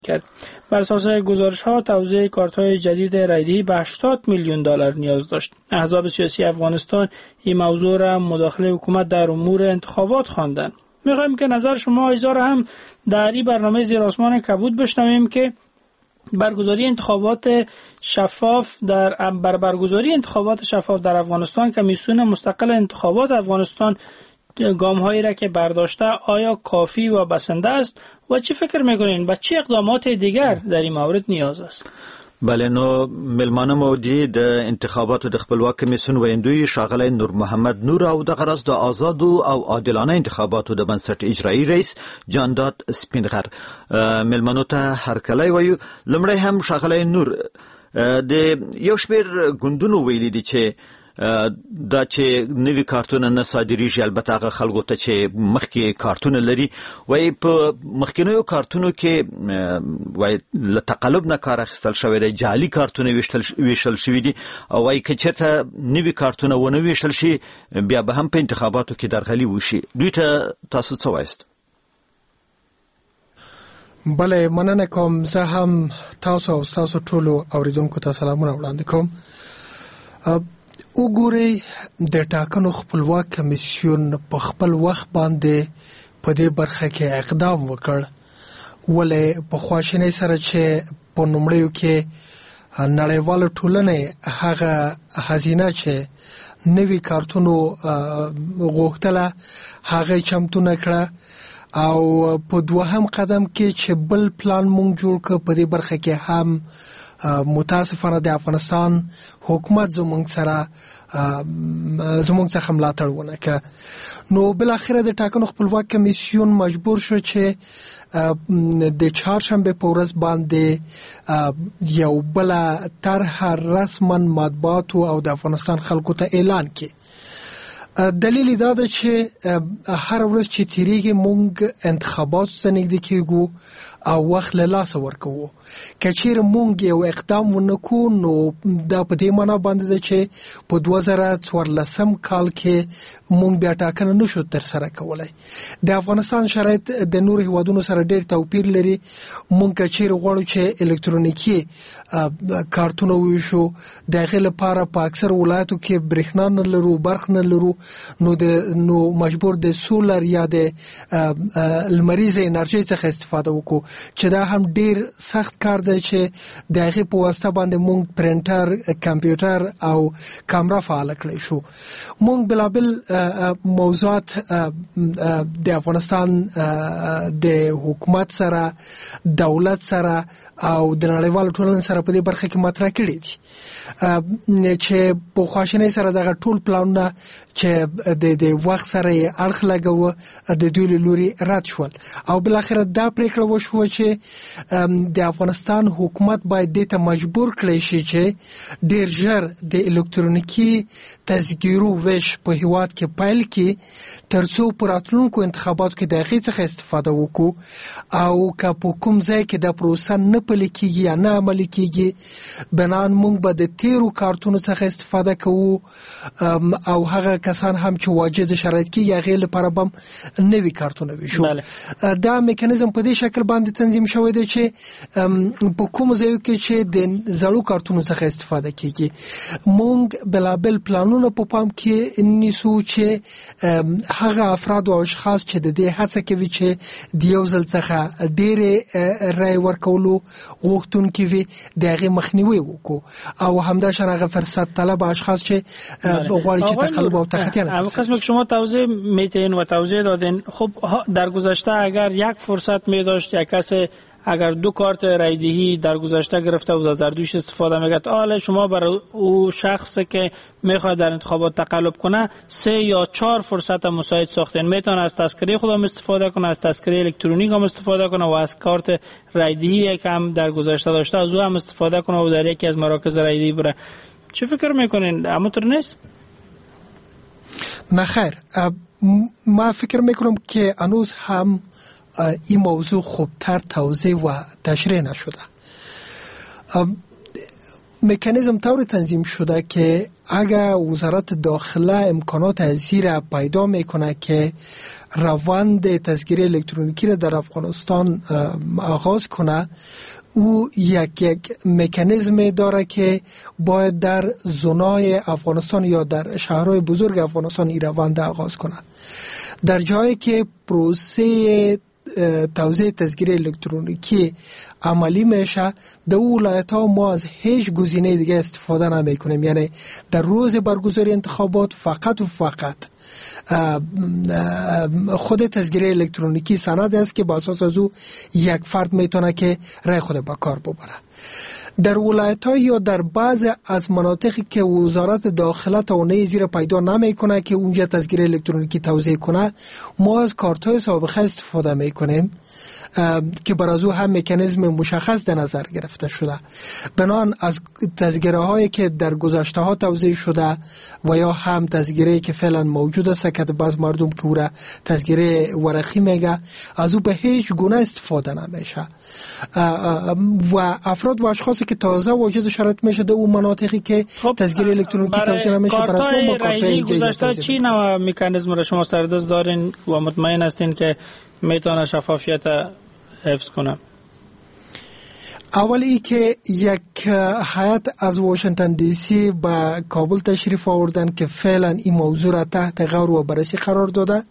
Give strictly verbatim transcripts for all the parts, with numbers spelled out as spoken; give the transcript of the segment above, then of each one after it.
کرد. بر اساس گزارش ها توزیع کارت های جدید رایدهی به هشتاد میلیون دلار نیاز داشت. احزاب سیاسی افغانستان این موضوع را مداخله حکومت در امور انتخابات خواندند. میخوایم که نظر شما ایزا را هم در این برنامه زیر آسمان کبود بشنویم که برگزاری انتخابات شفاف در بر برگزاری انتخابات شفاف در افغانستان کمیسیون مستقل انتخابات افغانستان گام‌هایی را که برداشته آیا کافی و بسنده است و چی فکر میکنین و چه اقدامات دیگر در این مورد نیاز است؟ بله، نو ملمانه مودی د انتخابات د خپلواک کمیسیون ویندوی ښاغلی نور محمد نور او د غرض د آزاد او عادلانه انتخاباتو د بنسټ اجرایی رئیس جانداد سپینغر ملمنو ته هرکلی وایو. لمړی هم ښاغلی نور د یو شمېر ګوندونو ویلي دي چې دا چې نوی کارتونه نه صادریږي، البته هغه خلکو ته چې مخکې کارتونه لري وایي په مخکینیو کارتونو کې وایي له تقلب نه کار اخیستل شوی دی، جعلي کارتونه ویشل شوي دي او وایي که چېرته نوي کارتونه ونه ویشل شي بیا به هم په انتخاباتو کې درغلي وشي. دوی ته تاسو څه وایست؟ بله، مننه کوم. زه هم تاسو او تاسو ټولو اوریدونکو ته سلامونه وړاندې کوم. وګورئ، د ټاکنو خپلواک کمیسیون په خپل وخت باندې په دې برخه کې اقدام وکړ، ولې په خواشینۍ سره چې په لومړیو کې نړیواله ټولنه هغه خزینه چې نوي کارتونو غوښتله هغه چمتو نه کړه، او په دوهم قدم کې چې بل پلان مونږ جوړ کړ په دې برخه کې هم متاسفانه د افغانستان حکومت زموږ سره زموږ څخه ملاتړ ونه کړ. نو بل اخره د ټاکنو خپلواک کمیسیون مجبور شو چې د چهارشنبه په ورځ باندې یو بل طرح رسما مطبوعاتو او د افغانستان خلکو ته اعلان کړي. دلیل دا ده چې هر ورځ چې تیریږي مونږ انتخاباتو ته نږدې کېږو او وخت له لاسه ورکوو. که چیرې مونږ یو اقدام ونکو نو دا په دې معنا باندې ده چې په دوه زره څوارلسم کال کې مونږ بیا ټاکنه نشو ترسره کولی. د افغانستان شرایط د نورو هیوادونو سره ډېر توپیر لري. مونږ که چیرې غواړو چې الکترونیکي کارتونه وویشو، د هغې لپاره په اکثر ولایتو کې برېښنا نه لرو، برق نه لرو، نو د نو مجبور د سولر یا د لمریزه انرژي څخه استفاده وکړو، چې دا هم ډیر سخت کار دی چې د هغې په واسطه باندې مونږ پرنټر، کمپیوټر او کامره فعاله کړی شو. مونږ بلابل موضوعات د افغانستان د حکومت سره، دولت سره او د نړیوالو ټولنې سره په دې برخه کې مطرح کړي دي چې په خواشینۍ سره دغه ټول پلانونه چې د د وخت سره اړخ لګوه د دوی له لوري رد شول، او بالاخره دا پریکړه وشوه چې د افغانستان حکومت باید دې ته مجبور کړی شي چې ډیر ژر د الکترونیکي تذکیرو ویش په هیواد کې پیل کړي، ترڅو په راتلونکو انتخاباتو کې د هغې څخه استفاده وکړو، او که په کوم ځای کې د پروسه نه پلي کېږي یا نه عملي کېږي، بنان موږ به د تیرو کارتونو څخه استفاده کوو، او هغه کسان هم چې واجد شرایط کې هغې لپاره به هم نوي کارتونه ویشو. دا میکانیزم په دې شکل باندې تنظیم شوی دی چې په کومو ځایو کې چې د زړو کارتونو څخه استفاده کېږي موږ بلابل پلانونه په پام کې نیسو چې هغه افراد او اشخاص چې د دې هڅه کوي چې د یو ځل څخه ډېرې رایې ورکولو غوښتونکي وي د هغې مخنیوی وکړو، او همداشان هغه فرصت طلب اشخاص چې غواړي چې تقلب او تخطی نکنند. قسم که شما توضیح میتین و توضیح دادین، خب در گذشته اگر یک فرصت می داشت یک کس اگر دو کارت رایدهی در گذشته گرفته بود از دوش استفاده میکرد، حالا شما برای او شخصی که میخواد در انتخابات تقلب کنه سه یا چهار فرصت مساعد ساختین، میتونه از تذکره خودم استفاده کنه، از تذکره الکترونیک هم استفاده کنه و از کارت رایدهی که هم در گذشته داشته از او هم استفاده کنه و در یکی از مراکز رایدهی بره. چه فکر میکنین؟ همونطور نیست؟ نه خیر، ما فکر میکنم که هنوز هم این موضوع خوبتر توضیح و تشریح نشده. مکانیزم طور تنظیم شده که اگر وزارت داخله امکانات ازی را پیدا میکنه که روند تسجیل الکترونیکی را در افغانستان آغاز کنه، او یک یک مکانیزم داره که باید در زونای افغانستان یا در شهرهای بزرگ افغانستان این روند آغاز کنه. در جایی که پروسه توزیع تسجیل الکترونیکی عملی میشه، در ولایت ها ما از هیچ گزینه دیگه استفاده نمی کنیم. یعنی در روز برگزاری انتخابات فقط و فقط خود تسجیل الکترونیکی سند است که با اساس از او یک فرد میتونه که رای خود به کار ببره. در ولایت ها یا در بعض از مناطقی که وزارت داخله توانایی زیر پیدا نمی کنه که اونجا تسجیل الکترونیکی توزیع کنه، ما از کارت های سابقه استفاده می کنیم که بر از او هم مکانیزم مشخص در نظر گرفته شده. بنان از تذکره هایی که در گذشته ها توزیع شده و یا هم تذکره که فعلا موجود است که بعض مردم که او را تذکره ورقی میگه، از او به هیچ گونه استفاده نمیشه و افراد و اشخاصی که تازه واجد شرط میشه در اون مناطقی که تذکره الکترونیکی توزیع نمیشه بر اساس ما کارتای گذشته چی نوع مکانیزم را شما سردست دارین و مطمئن هستین که میتونه شفافیت حفظ کنه؟ اولی که یک هیئت از واشنگتن دی سی به کابل تشریف آوردن که فعلا این موضوع را تحت غور و بررسی قرار داده.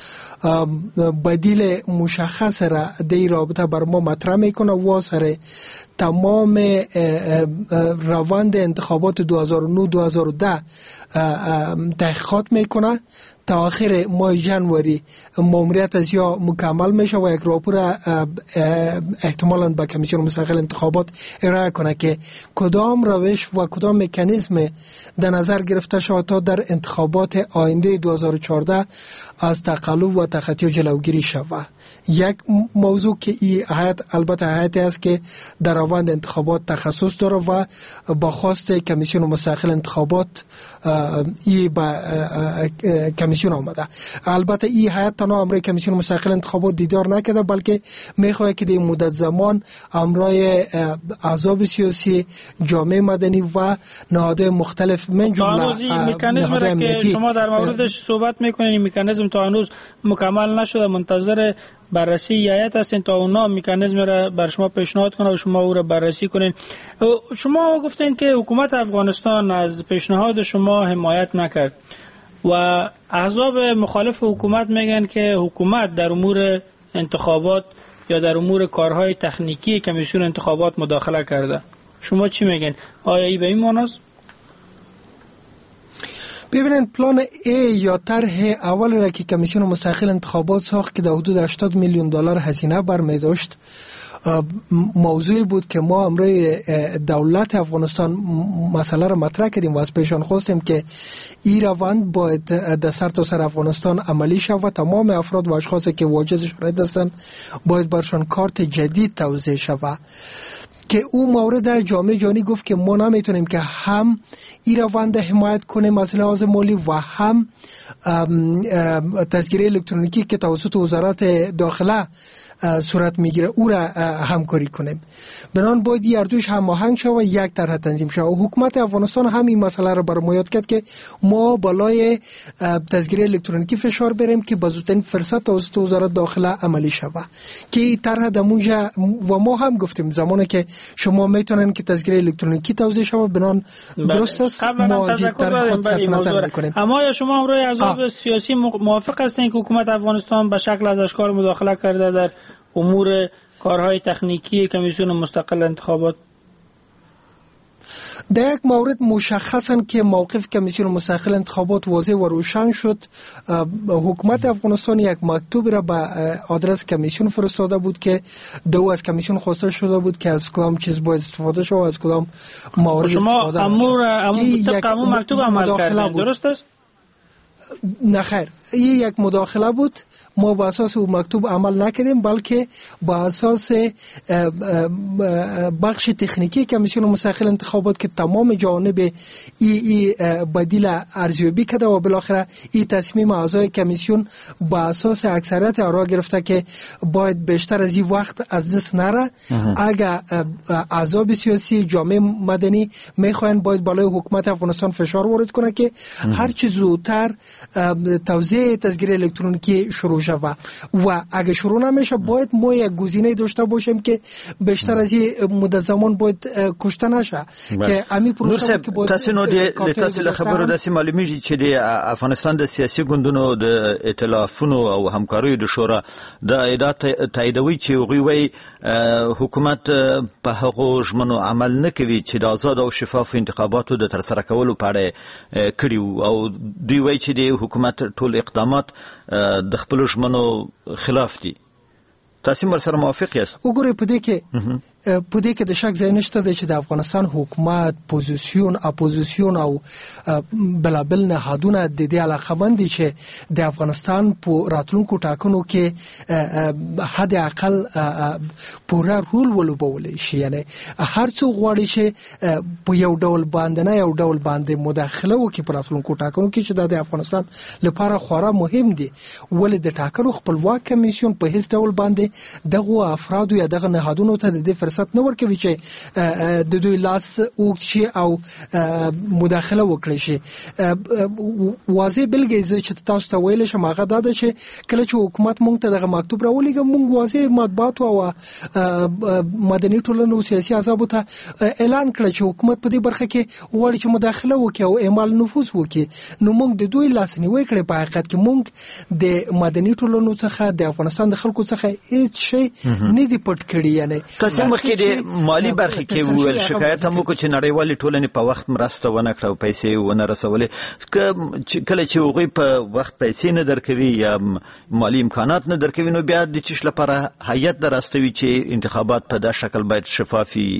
بدیل مشخص را در رابطه بر ما مطرح میکنه و سر تمام روند انتخابات دو هزار و نه دو هزار و ده تحقیقات میکنه تا آخر ماه ژانویه ماموریت از یا مکمل میشه و یک راپور احتمالاً به کمیسیون مستقل انتخابات ارائه کنه که کدام روش و کدام مکانیزم در نظر گرفته شود تا در انتخابات آینده دو هزار و چهارده از تقلب و تخطی جلوگیری شود. یک موضوع که این هیئت البته هیئتی است که در روند انتخابات تخصص داره و با خواست کمیسیون مستقل انتخابات ای با کمیسیون آمده. البته این هیئت تنها امرای کمیسیون مستقل انتخابات دیدار نکرده، بلکه میخواد که در مدت زمان امرای احزاب سیاسی، جامعه مدنی و نهادهای مختلف من جمله مکانیزم را که شما در موردش صحبت میکنین، این مکانیزم تا هنوز مکمل نشده، منتظر بررسی هیئت هستین تا اونا مکانیزم را بر شما پیشنهاد کنه و شما او را بررسی کنین. شما گفتین که حکومت افغانستان از پیشنهاد شما حمایت نکرد و احزاب مخالف حکومت میگن که حکومت در امور انتخابات یا در امور کارهای تکنیکی کمیسیون انتخابات مداخله کرده. شما چی میگن؟ آیا ای به این معناست؟ ببینید، پلان ای یا طرح اول را که کمیسیون مستقل انتخابات ساخت که در حدود هشتاد میلیون دلار هزینه برمی داشت، موضوعی بود که ما امروز دولت افغانستان مسئله را مطرح کردیم و از پیشان خواستیم که این روند باید در سر تا سر افغانستان عملی شود و تمام افراد و اشخاصی که واجد شرایط هستند باید برشان کارت جدید توزیع شود. که او مورد جامعه جهانی گفت که ما نمیتونیم که هم این روند حمایت کنیم از لحاظ مالی و هم تسجیل الکترونیکی که توسط وزارت داخله صورت میگیره او را همکاری کنیم. بنان باید هر دوش هماهنگ شود و یک طرح تنظیم شود و حکومت افغانستان هم این مسئله را بر ما یاد کرد که ما بالای تسجیل الکترونیکی فشار بریم که به زودترین فرصت توسط وزارت داخله عملی شود که این طرح دمونجا و ما هم گفتیم زمانی که شما میتونن که تسجیل الکترونیکی توزیع شود بنان درست است ما از این طرح خود صرف نظر میکنیم. اما یا شما امروز احزاب سیاسی موافق هستین که حکومت افغانستان به شکل از اشکال مداخله کرده در امور کارهای تکنیکی کمیسیون مستقل انتخابات؟ در یک مورد مشخصا که موقف کمیسیون مستقل انتخابات واضح و روشن شد، حکومت افغانستان یک مکتوب را به آدرس کمیسیون فرستاده بود که دو از کمیسیون خواسته شده بود که از کدام چیز باید استفاده شد و از کدام مورد شما استفاده امور امور طبق امور مکتوب عمل کردین، درست است؟ نه خیر، این یک مداخله بود. ما با اساس او مکتوب عمل نکردیم، بلکه با اساس بخش تکنیکی کمیسیون مستقل انتخابات که تمام جوانب ای, ای بدیل ارزیابی کرده و بالاخره این تصمیم اعضای کمیسیون با اساس اکثریت آرا گرفته که باید بیشتر از این وقت از دست نره. اگر احزاب سیاسی جامعه مدنی میخواین باید بالای حکومت افغانستان فشار وارد کنه که هر چه زودتر توزیع تسجیل الکترونیکی شروع شود و اگه شروع نمیشه باید ما یک گزینه داشته باشیم که بیشتر از این مدت زمان باید کشته نشه که امی پروسه که باید تاسو نو د تاسو خبرو د سیمه معلومیږي چې د افغانستان د سیاسي ګوندونو د ائتلافونو او همکاریو د شورا د ایدات تاییدوي چې غوي حکومت په هغه ژمنو عمل نه کوي چې د آزاد او شفاف انتخاباتو د ترسره کولو په اړه کړیو او دوی وایي چې د حکومت ټول اقدامات د خپل ژمنو خلاف دي. تاسو مر سره موافق یاست؟ وګورئ په دې کې په دې کې د شک ځای نشته چې د افغانستان حکومت پوزیشن اپوزیشن او بلابل نهادونه د دې علاقمند دي چې د افغانستان په راتلونکو ټاکنو کې حد اقل پوره رول ولوبول شي. یعنی هر څو غواړي چې په یو ډول باندې نه یو ډول باندې مداخله وکړي په راتلونکو ټاکنو کې چې د افغانستان لپاره خورا مهم دي. ولې د ټاکنو خپلواک کمیسیون په هیڅ ډول باندې دغه افراد یا دغه نهادونو ته د فرصت نه ورکوي چې د دوی لاس اوږد شي او مداخله وکړي شي. واضح بلګې چې تاسو ته ویل شم هغه دا ده چې کله چې حکومت مونږ ته دغه مکتوب راولېږه مونږ واضح مطبوعات او مدني ټولنو سیاسي احزابو ته اعلان کړ چې حکومت په دې برخه کې غواړي چې مداخله وکړي او اعمال نفوذ وکړي. نو مونږ د دوی لاسنیوي کړې. په حقیقت کې مونږ د مدني ټولنو څخه د افغانستان د خلکو څخه هیڅ شی نه دی پټ کړی. یعنی تاسو مخکې د مالی برخه کې ویل شکایت هم وکړ چې نړیوالې ټولنې په وخت مرسته ونه کړه او پیسې ونه رسولې. کله چې هغوی په وخت پیسې نه درکوي یا مالی امکانات نه درکوي نو بیا د چیش لپاره هیئت درستوي چې انتخابات په دا شکل باید شفافي.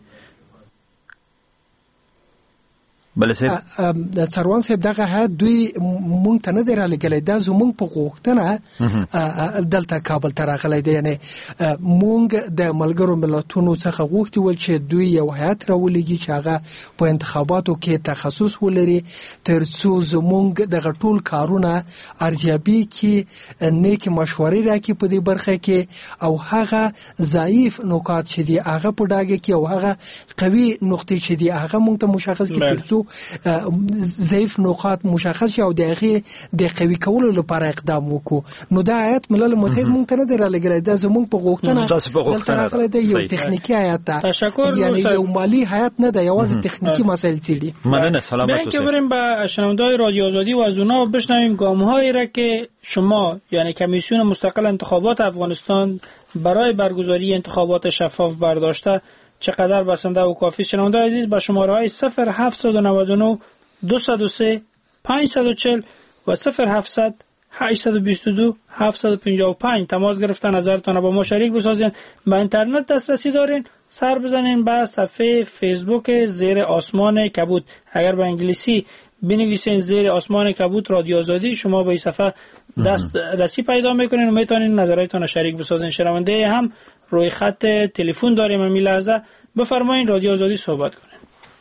بله صاحب د څروان صاحب دغه هیئت دوی مونږ ته نه دی رالیږلی، دا زمونږ په غوښتنه دلته کابل ته راغلی دی. یعنې مونږ د ملګرو ملتونو څخه غوښتي ول چې دوی یو هیئت راولیږي چې هغه په انتخاباتو کې تخصص ولري تر څو زمونږ دغه ټول کارونه ارزیابي کړي، نیک مشورې راکړي په دې برخه کې او هغه ضعیف نکات چې دي هغه په ډاګه کې او هغه قوي نقطې چې دي هغه مونږ ته مشخص کړي تر څو ضعیف نقاط مشخص شي او دغه د قوي کولو لپاره اقدام وکړو. نو دا هیئت ملل متحد مونږ ته نه دی رالیږلی، دا زمونږ په غوښتنه دلته راغلی دی. یو تخنیکي هیئت ده، یعنی یو مالی هیئت نه ده، یوازې تخنیکی مسائل څیړي. مننه. سلامت اوسئ. بریم به شنونده‌های رادیو آزادی و از اونها بشنویم گام‌هایی را که شما یعنی کمیسیون مستقل انتخابات افغانستان برای برگزاری انتخابات شفاف برداشته چقدر بسنده و کافی. شنونده عزیز با شماره های صفر هفتصد و نود و نه دویست و سه پانصد و چهل و صفر هفتصد هشتصد و بیست و دو هفتصد و پنجاه و پنج تماس گرفتن نظرتان با ما شریک بسازین. با اینترنت دسترسی دارین، سر بزنین به صفحه فیسبوک زیر آسمان کبوت. اگر به انگلیسی بنویسین زیر آسمان کبوت رادیو آزادی، شما به این صفحه دست رسی پیدا میکنین و میتونین نظراتتان رو شریک بسازین. شنونده هم روی خط تلفن داریم امی لحظه. بفرمایین رادیو آزادی صحبت کنین.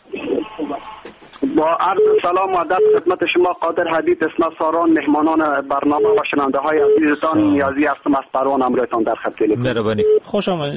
با عرض سلام و ادب خدمت شما قادر حدید اسنا ساران مهمانان برنامه و شنونده های عزیزتان نیازی هستم از پروان امرویتان در خط تلفن. مهربانی. خوش آمدید.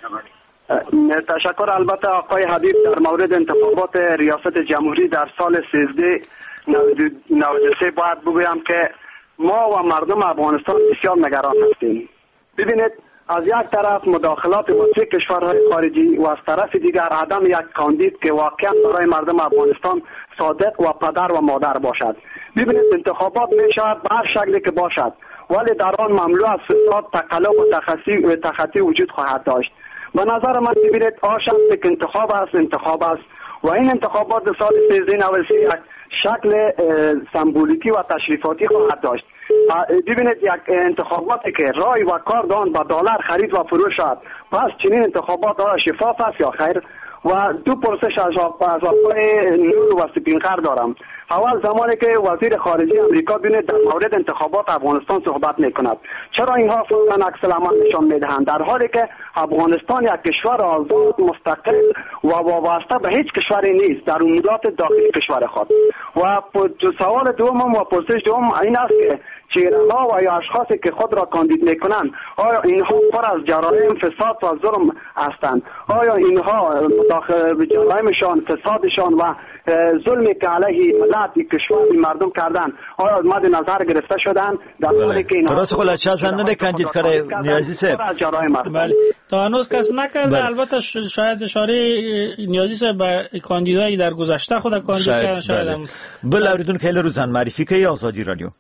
تشکر. البته آقای حبیب در مورد انتخابات ریاست جمهوری در سال سیزده نود و سه باید بگویم که ما و مردم افغانستان بسیار نگران هستیم. ببینید از یک طرف مداخلات وسیع کشورهای خارجی و از طرف دیگر عدم یک کاندید که واقعا برای مردم افغانستان صادق و پدر و مادر باشد. ببینید انتخابات می شود به هر شکلی که باشد ولی در آن مملو از فساد، تقلب و تخطی تخطی وجود خواهد داشت. به نظر من ببینید آشان یک انتخاب است انتخاب است و این انتخابات سال سیزده نود و سه یک شکل سمبولیکی و تشریفاتی خواهد داشت. ببینید یک انتخاباتی که رای و کار دان با دلار خرید و فروش شد، پس چنین انتخابات آیا شفاف است یا خیر؟ و دو پرسش از آقای نور و سپینقر دارم. اول زمانی که وزیر خارجه امریکا بینه در مورد انتخابات افغانستان صحبت میکند، چرا اینها فوراً عکس العمل نشان میدهند در حالی که افغانستان یک کشور آزاد مستقل و وابسته به هیچ کشوری نیست در امورات داخلی کشور خود؟ و سوال دوم و پرسش دوم این است که چهره‌ها و یا اشخاصی که خود را کاندید میکنند آیا اینها پر از جرایم فساد و ظلم هستند؟ آیا اینها داخل جرایمشان فسادشان و ظلمی که علیه ملت کشور مردم کردن آیا مد نظر گرفته شدن در حالی که اینها درست خلا چه زنده کاندید کرده نیازی صاحب؟ بله تا هنوز کس نکرده. البته شاید اشاره نیازی صاحب به کاندیدایی در گذشته خود کاندید کردن شاید. بل اوریدون که روزن معرفی که آزادی رادیو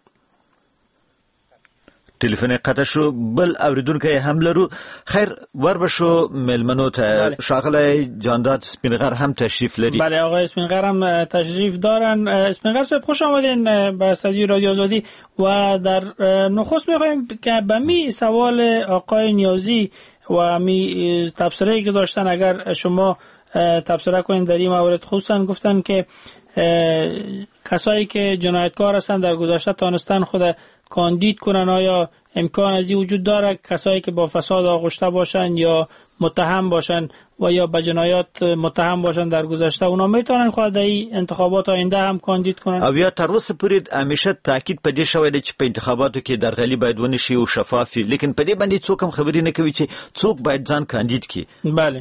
تلفن قطع شو. بل اوریدون که حمله رو خیر ور بشو ملمنو تا شاغل جانداد سپینغر هم تشریف لري. بله آقای سپینغر هم تشریف دارن. اسپینغر صاحب خوش آمدین به استودیو رادیو آزادی و در نخست میخوایم که به می سوال آقای نیازی و می تبصره‌ای که داشتن اگر شما تبصره کنین در این مورد، خصوصا گفتن که کسایی که جنایتکار هستن در گذشته تانستن خود کاندید کنن، آیا امکان از این وجود داره کسایی که با فساد آغشته باشن یا متهم باشن و یا به جنایات متهم باشن در گذشته اونا میتونن خود در انتخابات آینده هم کاندید کنن؟ او یا تر اوسه پورې همیشه تاکید پدې شوی دی چې په انتخاباتو کې درغلي باید ونشي او شفافي، لیکن پدې باندې څوک هم خبرې نه کوي چې څوک باید ځان کاندید کړي. بله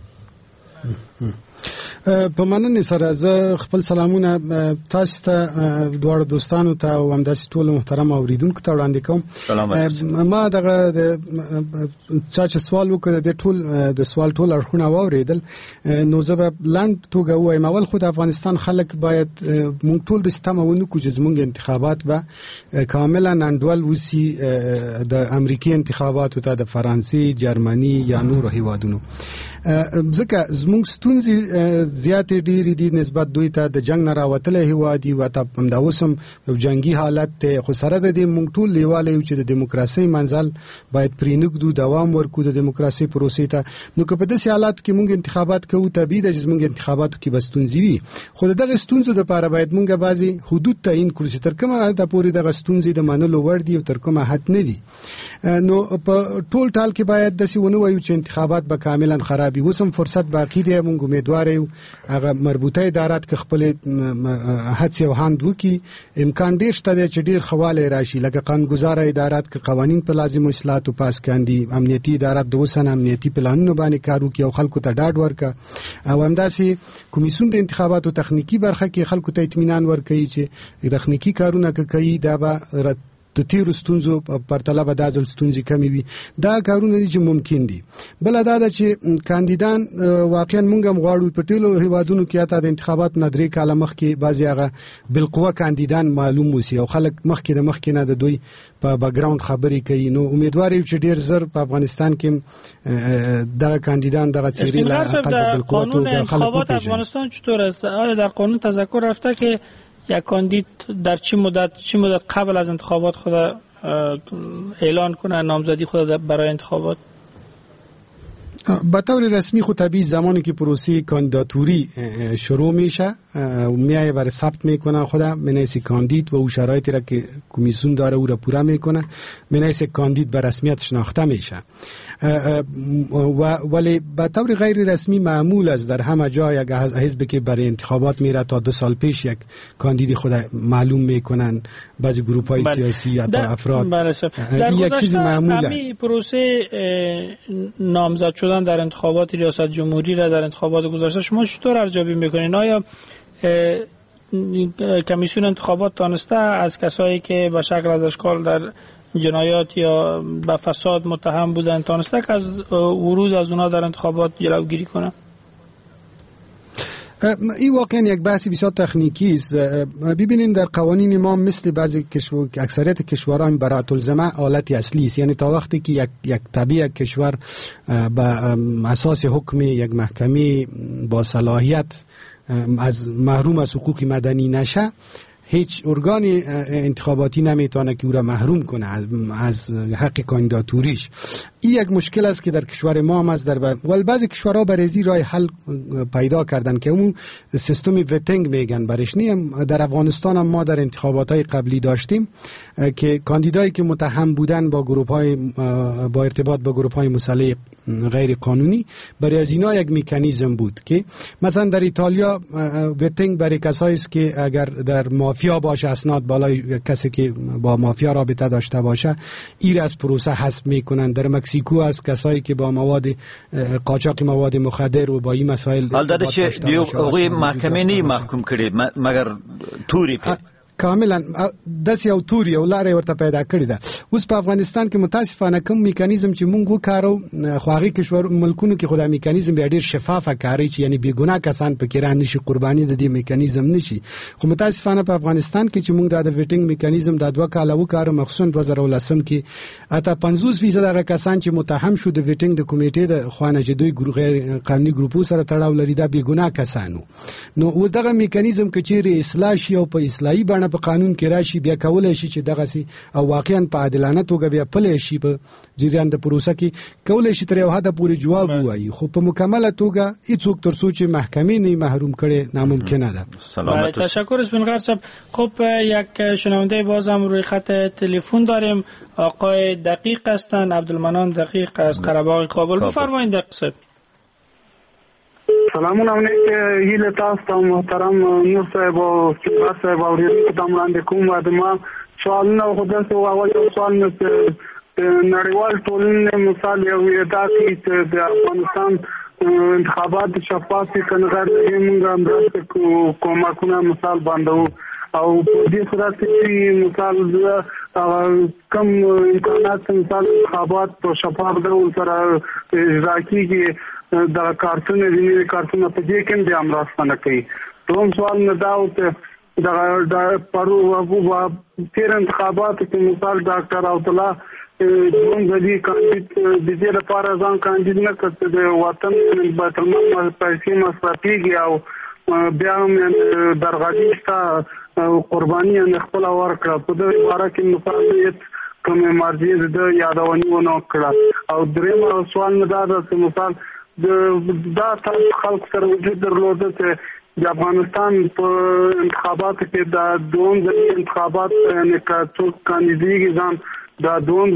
په مننې سره زه خپل سلامونه تاسو ته دوه دوستانو ته او همداسې ټول محترم اوریدونکو ته وړاندې کوم. ما دغه چا چې سوال وکړ د ټول د سوال ټول اړخونه واوریدل، نو زه به لاند توګه وایم اول خو د افغانستان خلک باید مونږ ټول د ستم ونکو چې زمونږ انتخابات به کاملا انډول وسی د امریکای انتخاباتو ته د فرانسې جرمني یا نور هیوادونو، ځکه زمونږ ستونزې زیاتې ډېرې دي نسبت دوی ته د جنگ نه راوتلی هیواد دي و ته همدا اوس هم یو جنګي حالت دی، خو سره د دې مونږ ټول لیواله یو چې د دیموکراسۍ منزل باید پرې نږدو، دوام ورکړو د دیموکراسۍ پروسې ته. نو که په داسې حالاتو کې مونږ انتخابات کوو طبیعي ده چې زمونږ انتخاباتو کې به ستونزې وي، خو د دغه ستونزو دپاره باید مونږ بعضې حدود تعیین کړو چې تر کومه حده پورې دغه ستونزې د منلو وړ دي او تر کومه حد نه دي. نو په ټول ټال کې باید داسې ونه وایو چې انتخابات به کاملا خراب وي. اوس هم فرصت باقي دی، مونږ امیدوار یو هغه مربوطه ادارات که خپل هڅې او هاند وکړي، امکان ډېر شته دی چې ډېر ښه والی راشي، لکه قانونګذاره ادارات که قوانین په لازمو اصلاحاتو پاس کاندي، امنیتي ادارات د اوسنه امنیتي پلانونو باندې کار وکړي او خلکو ته ډاډ ورکړه، او همداسې کمیسیون د انتخاباتو تخنیکي برخه کې خلکو ته اطمینان ورکوي چې تخنیکي کارونه که کوي دا به د تیرو ستونزو پرتله به دا ځل ستونزې کمې وي. دا کارونه دي چې ممکن دي. بله دا ده چې کاندیدان واقعا مونږ هم غواړو په ټولو هیوادونو کې حتی د انتخاباتو نه درې کاله مخکې بعضې هغه بالقوه کاندیدان معلوم وسي او خلک مخکې د مخکې نه د دوی په بګراوند خبرې کوي. نو امیدوار یو چې ډېر زر په افغانستان کې دغه کاندیدان دغه څېرې له حقیقت بالقوت او د خلکو وپېژني. افغانستان چطور است؟ آیا در قانون تذکر رفته که یک کاندید در چه مدت چه مدت قبل از انتخابات خود اعلان کنه نامزدی خود برای انتخابات؟ به طور رسمی خود طبیعی زمانی که پروسه کاندیداتوری شروع میشه میایه برای ثبت میکنه خود منیس کاندید و او شرایطی را که کمیسیون داره او را پورا میکنه، منیس کاندید به رسمیت شناخته میشه. ولی به طور غیر رسمی معمول است در همه جا یک حزب که برای انتخابات میره تا دو سال پیش یک کاندید خود معلوم میکنن، بعضی گروپ های سیاسی یا تا افراد. در یک چیز معمول است. پروسه نامزد شدن در انتخابات ریاست جمهوری را در انتخابات گذشته شما چطور ارزیابی میکنین؟ آیا کمیسیون انتخابات تانسته از کسایی که به شکل از اشکال در جنایات یا به فساد متهم بودن تانسته که از ورود از اونا در انتخابات جلوگیری کنه؟ این واقعا یک بحث بسیار تکنیکی است. ببینید در قوانین ما مثل بعضی کشور اکثریت کشورها برات الزمه حالت اصلی است، یعنی تا وقتی که یک یک تابع کشور به اساس حکم یک محکمه با صلاحیت از محروم از حقوق مدنی نشه، هیچ ارگان انتخاباتی نمیتونه که او را محروم کنه از, از حق کاندیداتوریش. این یک مشکل است که در کشور ما هم است. در ول بعضی کشورها برای راه حل پیدا کردن که اون سیستم ویتینگ میگن برش نیم. در افغانستان هم ما در انتخابات‌های قبلی داشتیم که کاندیدایی که متهم بودن با گروه‌های با ارتباط با گروه‌های مسلح غیر قانونی، برای از اینا یک مکانیزم بود که مثلا در ایتالیا ویتینگ برای کسایی است که اگر در مافیا باشه، اسناد بالای کسی که با مافیا رابطه داشته باشه، این از پروسه حذف میکنن. در مکزیکو از کسایی که با مواد قاچاق مواد مخدر و با این مسائل حال داده چه دیو اوی محکمه نی محکوم کړي مگر توري په کاملا داس یو تور یو لارې ورته پیدا کړی ده. اوس په افغانستان کې متاسفانه کوم میکانیزم چې مونږ وکارو خو هغه کشور ملکونو کې خدای میکانیزم بیا ډیر شفافه کاری چې یعنی بیګناه کسان پکې را نشي قرباني د دې میکانیزم نشي. خو متاسفانه په افغانستان کې چې مونږ د ویټینګ میکانیزم د دوه کاله وکارو مخصوصا دوه زره ولسم کې اته پنځوس فیصد هغه کسان چې متهم شو د ویټینګ د کمیټې د خوانه جدوی ګروپ غیر قانوني ګروپو سره تړاو لري دا بیګناه کسانو. نو و دغه میکانیزم کې چې اصلاح شي او په اصلاحي بڼه په قانون کې راشي بیا کولای شي چې دغه سي او واقعا په عادلانه توګه بیا پلی شي په جریان د پروسه کې کولای شي تر یو حد پورې جواب وایي. خو په مکمله توګه هیڅوک تر څو چې محکمې نه محروم کړي ناممکنه ده. سلامت تشکر اسپنگر صاحب. خب یک شنونده باز هم روی خط تلفن داریم، آقای دقیق هستند، عبدالمنان دقیق از قره‌باغ کابل. بفرمایید دقیق صاحب. سلامونه علیکم. هیله تاسو محترم نور صاحب او سیاست صاحب او ریاضي ته وړاندې کوم. د ما سوال نه خو داسې اول یو سوال نه نړیوال ټولنې مثال یو دا چې د افغانستان انتخابات شفاف کنه غیر موږ هم کومه مثال باندې او په دې صورت کې مثال کم امکانات مثال انتخابات په شفاف ډول سره اجرا کیږي دا کارتونه دي کارتونه په دې کې د امرستانه کوي. دوم سوال نه دا او دا د پرو او تیر انتخابات کې مثال ډاکټر عبد الله دوم غدي کاندید د دې لپاره ځان کاندید نه کړ د وطن بیت المال پیسې مصرفيږي او بیا هم درغلي قرباني نه خپل ورکړه. په دې اړه کې مثال کوم مرجع د یادونی ونه کړه. او دریم سوال نه دا د مثال دا تاسو خلک سره وجود درلوده چې د افغانستان په انتخاباتو کې د دوم د انتخابات نه کاتو کاندیدګي ځان د دوم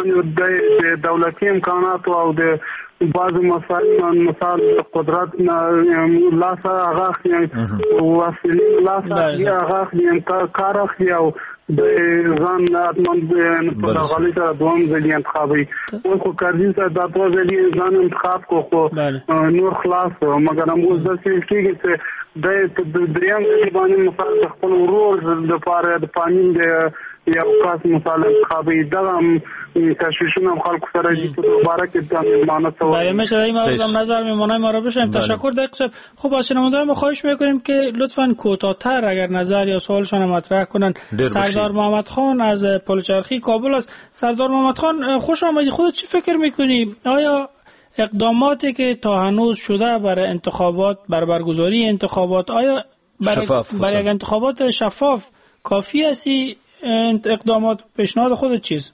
د دولتي امکانات او د بعض مسائل مثال قدرت لاسه غاخ او وسیله لاسه غاخ د کار اخلي او د ځان اتمن په غالي سره دوم ځلې انتخابي او خو کارځین سره د دوه ځلې ځان انتخاب کو خو نور خلاص مګر موږ د څه کېږي چې د دریم باندې مثال خپل ورور د لپاره د پانین د یا خاص مثال انتخابی دارم تشویشون خلق سرجی تو دوباره که دامنانه تو برای میشه این موضوع نظر میمونه ما رو بشیم. تشکر دقیق صاحب. خب از شنوندگان ما خواهش میکنیم که لطفاً کوتاه‌تر اگر نظر یا سوالشان مطرح کنن. سردار محمد خان از پلچرخی کابل است. سردار محمد خان خوش آمدید. خودت چی فکر میکنی؟ آیا اقداماتی که تا هنوز شده برای انتخابات برای برگزاری انتخابات آیا برای برای انتخابات شفاف کافی است؟ اقدامات پیشنهاد خودت چیز؟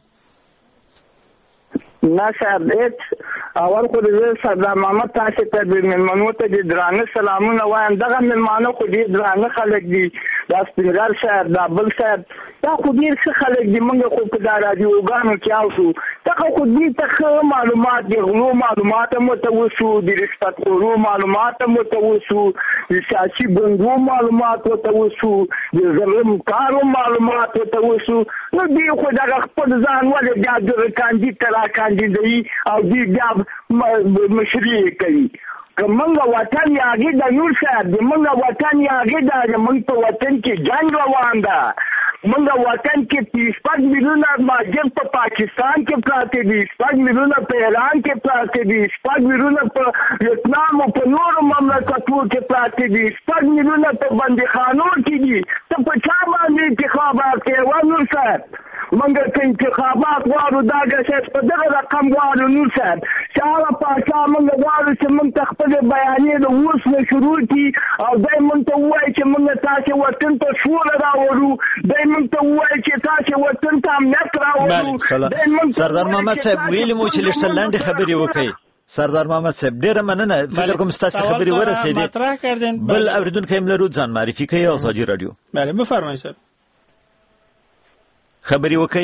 نه صاحب اول خو د سردار محمد تاسو ته د ملمنو ته د درانه سلامونه وایم. دغه ملمانو خو ډیر درانه خلک دي، دا سپینګر صاحب دا بل صاحب دا خو ډیر ښه خلک دي. موږ خو په دا رادیوګانو کې اوسو دا خو دې ته ښه معلومات دي، غلو معلومات مو ته وسو د رشوت خورو معلومات مو ته وسو د سیاسي ګوندونو معلومات مو ته وسو د ظلم کارو معلومات مو ته وسو. نو دې خو دا خپل ځان ولې دا د کاندید تر کاندیدای او دې بیا مشري کوي. کومه وطن یاګي د نور صاحب د موږ وطن یاګي د موږ په وطن کې جنگ روان ده. موږ وطن کې پېښپک ملیونه ماجر په پاکستان کې پراته دي، شپږ ملیونه په ایران کې پراته دي، شپږ ملیونه په ویتنام او په نورو مملکتونو کې پراته دي، شپږ ملیونه په بندیخانو کې دي. ته په چا باندې انتخابات کوې نور صاحب؟ منګه کې انتخابات غواړو دا چې په دغه رقم غواړو نو صاحب چې هغه پاچا منګه غواړو چې موږ خپل بیانې د اوس نه شروع کی او دای موږ ته وایي چې موږ تاسو وطن ته شور راوړو دای موږ ته وایي چې تاسو وطن ته امنیت راوړو سردار محمد صاحب ویلي مو چې لښته لاندې خبرې وکړي سردار محمد صاحب ډیره مننه فکر کوم ستاسو خبرې ورسېدې بل اوریدونکو هم لرو ځان معرفي کوي ازادي رادیو بله بفرمایئ صاحب خبرې وکړي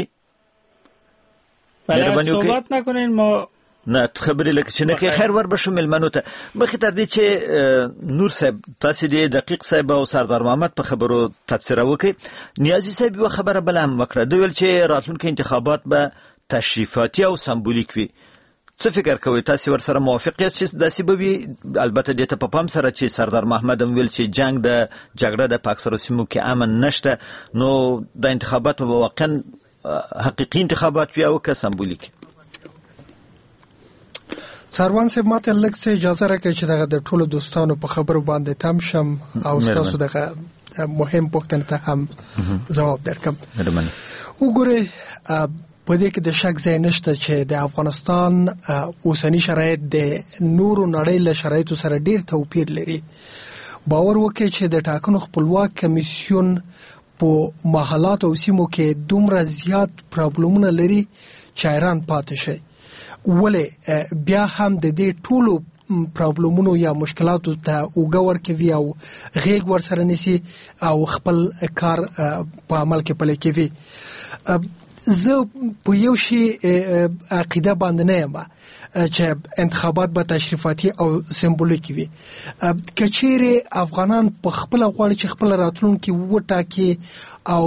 بله صحبت نکنین ما نه خبرې لکه چې نه کې خیر ور بشو ملمنو ته مخې تر دې چې نور صاحب تاسو دې دقیق صاحب او سردار محمد په خبرو تفسیر وکړي نیازي صاحب یو خبره بل هم وکړه دوی ول چې راتلونکي انتخابات به تشریفاتي او سمبولیک وي څه فکر کوئ تاسو ور سره موافق یاست چې داسې به وي البته دې ته په پام سره چې سردار محمد هم ویل چې جنگ د جګړه د پاکستان سیمو کې امن نشته نو د انتخابات په واقعا حقيقي انتخابات وي او که سمبولیک سروان صاحب ماته لږ څه اجازه راکړئ چې دغه د ټولو دوستانو په خبرو باندې تم شم او تاسو دغه مهم پوښتنه ته هم ځواب درکم وګورئ په دې کې د شک ځای نشته چې د افغانستان اوسنی شرایط د نورو نړۍ له شرایطو سره ډیر توپیر لري باور وکړئ چې د ټاکنو خپلواک کمیسیون په محلات او سیمو کې دومره زیات پرابلمونه لري چې حیران پاتې شي ولې بیا هم د دې ټولو پرابلمونو یا مشکلاتو ته وګور کوي او غیږ ور سره نسی او خپل کار په عمل کې پلي کوي زه په یو شی عقیده باندې نه یم چې انتخابات به تشریفاتي او سمبولیک وي کچېره افغانان په خپل غواړي چې خپل راتلونکي وټاکي او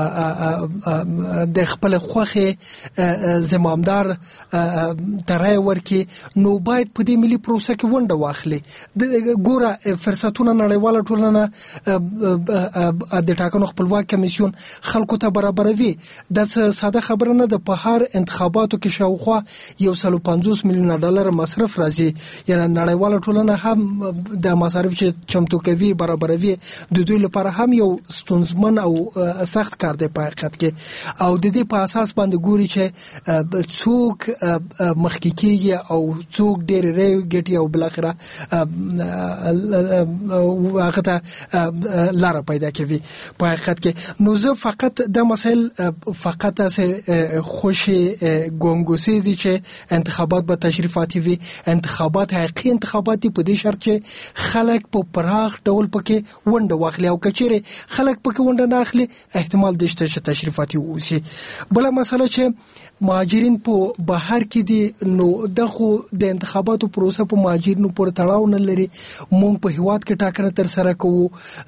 د خپل خوخه زمامدار ترای ورکی نو باید په دې ملي پروسه کې ونډه واخلي ګوره فرصتونه نړیواله ټولنه د ټاکنو خپلواک کمیسیون خلکو ته برابروي د ساده خبره نه د په هر انتخاباتو کې شاوخوا یو سل او پنځوس میلیون ډالر مصرف راځي یعنی نړیواله ټولنه هم د مصارف چې چمتو کوي برابروي د دوی لپاره هم یو ستونزمن او سخت کار دی په حقیقت کې او د دې په اساس باندې ګوري چې څوک مخکې کېږي او څوک ډېر ری ګټي او بل اخره هغه ته لار پیدا کوي په حقیقت کې نو زه فقط د مسائل فقط اسه خوشي ګونګوسي دي چې انتخابات به تشریفاتي وي انتخابات حقيقي انتخابات په دې شرط چې خلک په پراخ ډول پکې ونډه واخلي او کچېره خلک پکې ونډه نه اخلي احتمال دشته چې تشریفاتي ووسی بل مسله چې مهاجرین په بهر کې دي نو دغه د انتخاباتو پروسه په مهاجرینو پورې تړاو نه لري مونږ په هیواد کې ټاکنه تر سره کوو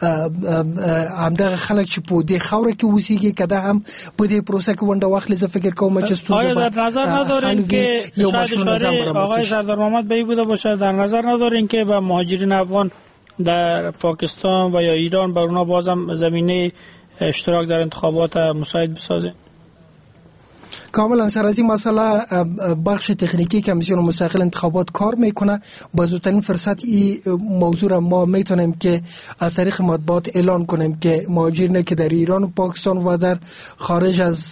همدغه خلک چې په دې خوره کې وسیږي کده هم په دې پروسه کې ونډه واخلي زه فکر کوم چې ستونزه در نظر ندارین که آقای سردار محمد بی بوده باشه در نظر ندارین که با مهاجرین افغان در پاکستان و یا ایران بر اونا بازم زمینه اشتراک در انتخابات مساعد بسازه کاملا سرازی مسئله بخش تکنیکی کمیسیون مستقل انتخابات کار میکنه بازوترین فرصت این موضوع را ما میتونیم که از طریق مطبوعات اعلان کنیم که مهاجرین که در ایران و پاکستان و در خارج از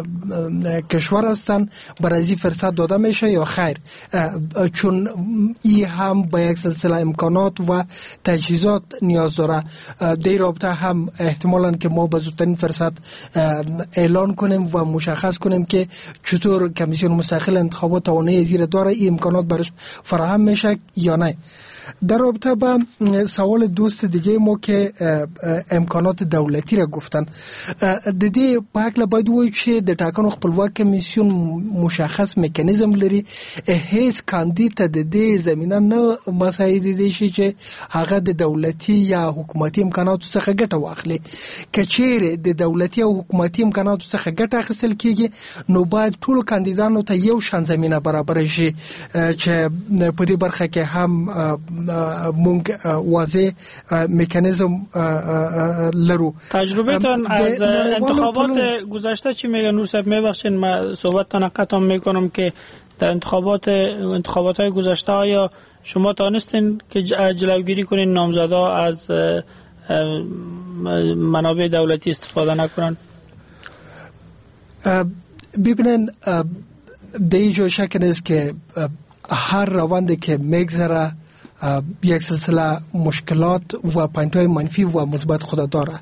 کشور هستند برای فرصت داده میشه یا خیر چون این هم با یک سلسله امکانات و تجهیزات نیاز داره در رابطه هم احتمالاً که ما بازوترین فرصت اعلان کنیم و مشخص کنیم که چطور کمیسیون مستقل انتخابات توانایی زیر داره این امکانات برش فراهم میشه یا نه. در رابطه با سوال دوست دیگه ما که امکانات دولتی را گفتن د دې په حق له باید وایي چې د ټاکنو خپلواک کمیسیون مشخص میکانیزم لري هیڅ کاندید ته د دې زمينه نه مساعد دي چې هغه د دولتي یا حکومتي امکاناتو څخه ګټه واخلي کچېره د دولتي او حکومتي امکاناتو څخه ګټه اخیستل کیږي نو باید ټول کاندیدانو ته یو شان زمينه برابر شي چې په دې برخه کې هم مونږ واضح مکانیزم لرو. تجربه تان از انتخابات گذشته چی میگن نور صاحب؟ میبخشین من صحبت تان قطع میکنم که در انتخابات انتخابات های گذشته آیا شما تانستین که جلوگیری کنین نامزدا از منابع دولتی استفاده نکنن؟ ببینن در اینجا شک نیست که هر روندی که میگذره یک سلسله مشکلات و پوینت‌های منفی و مثبت خود داره.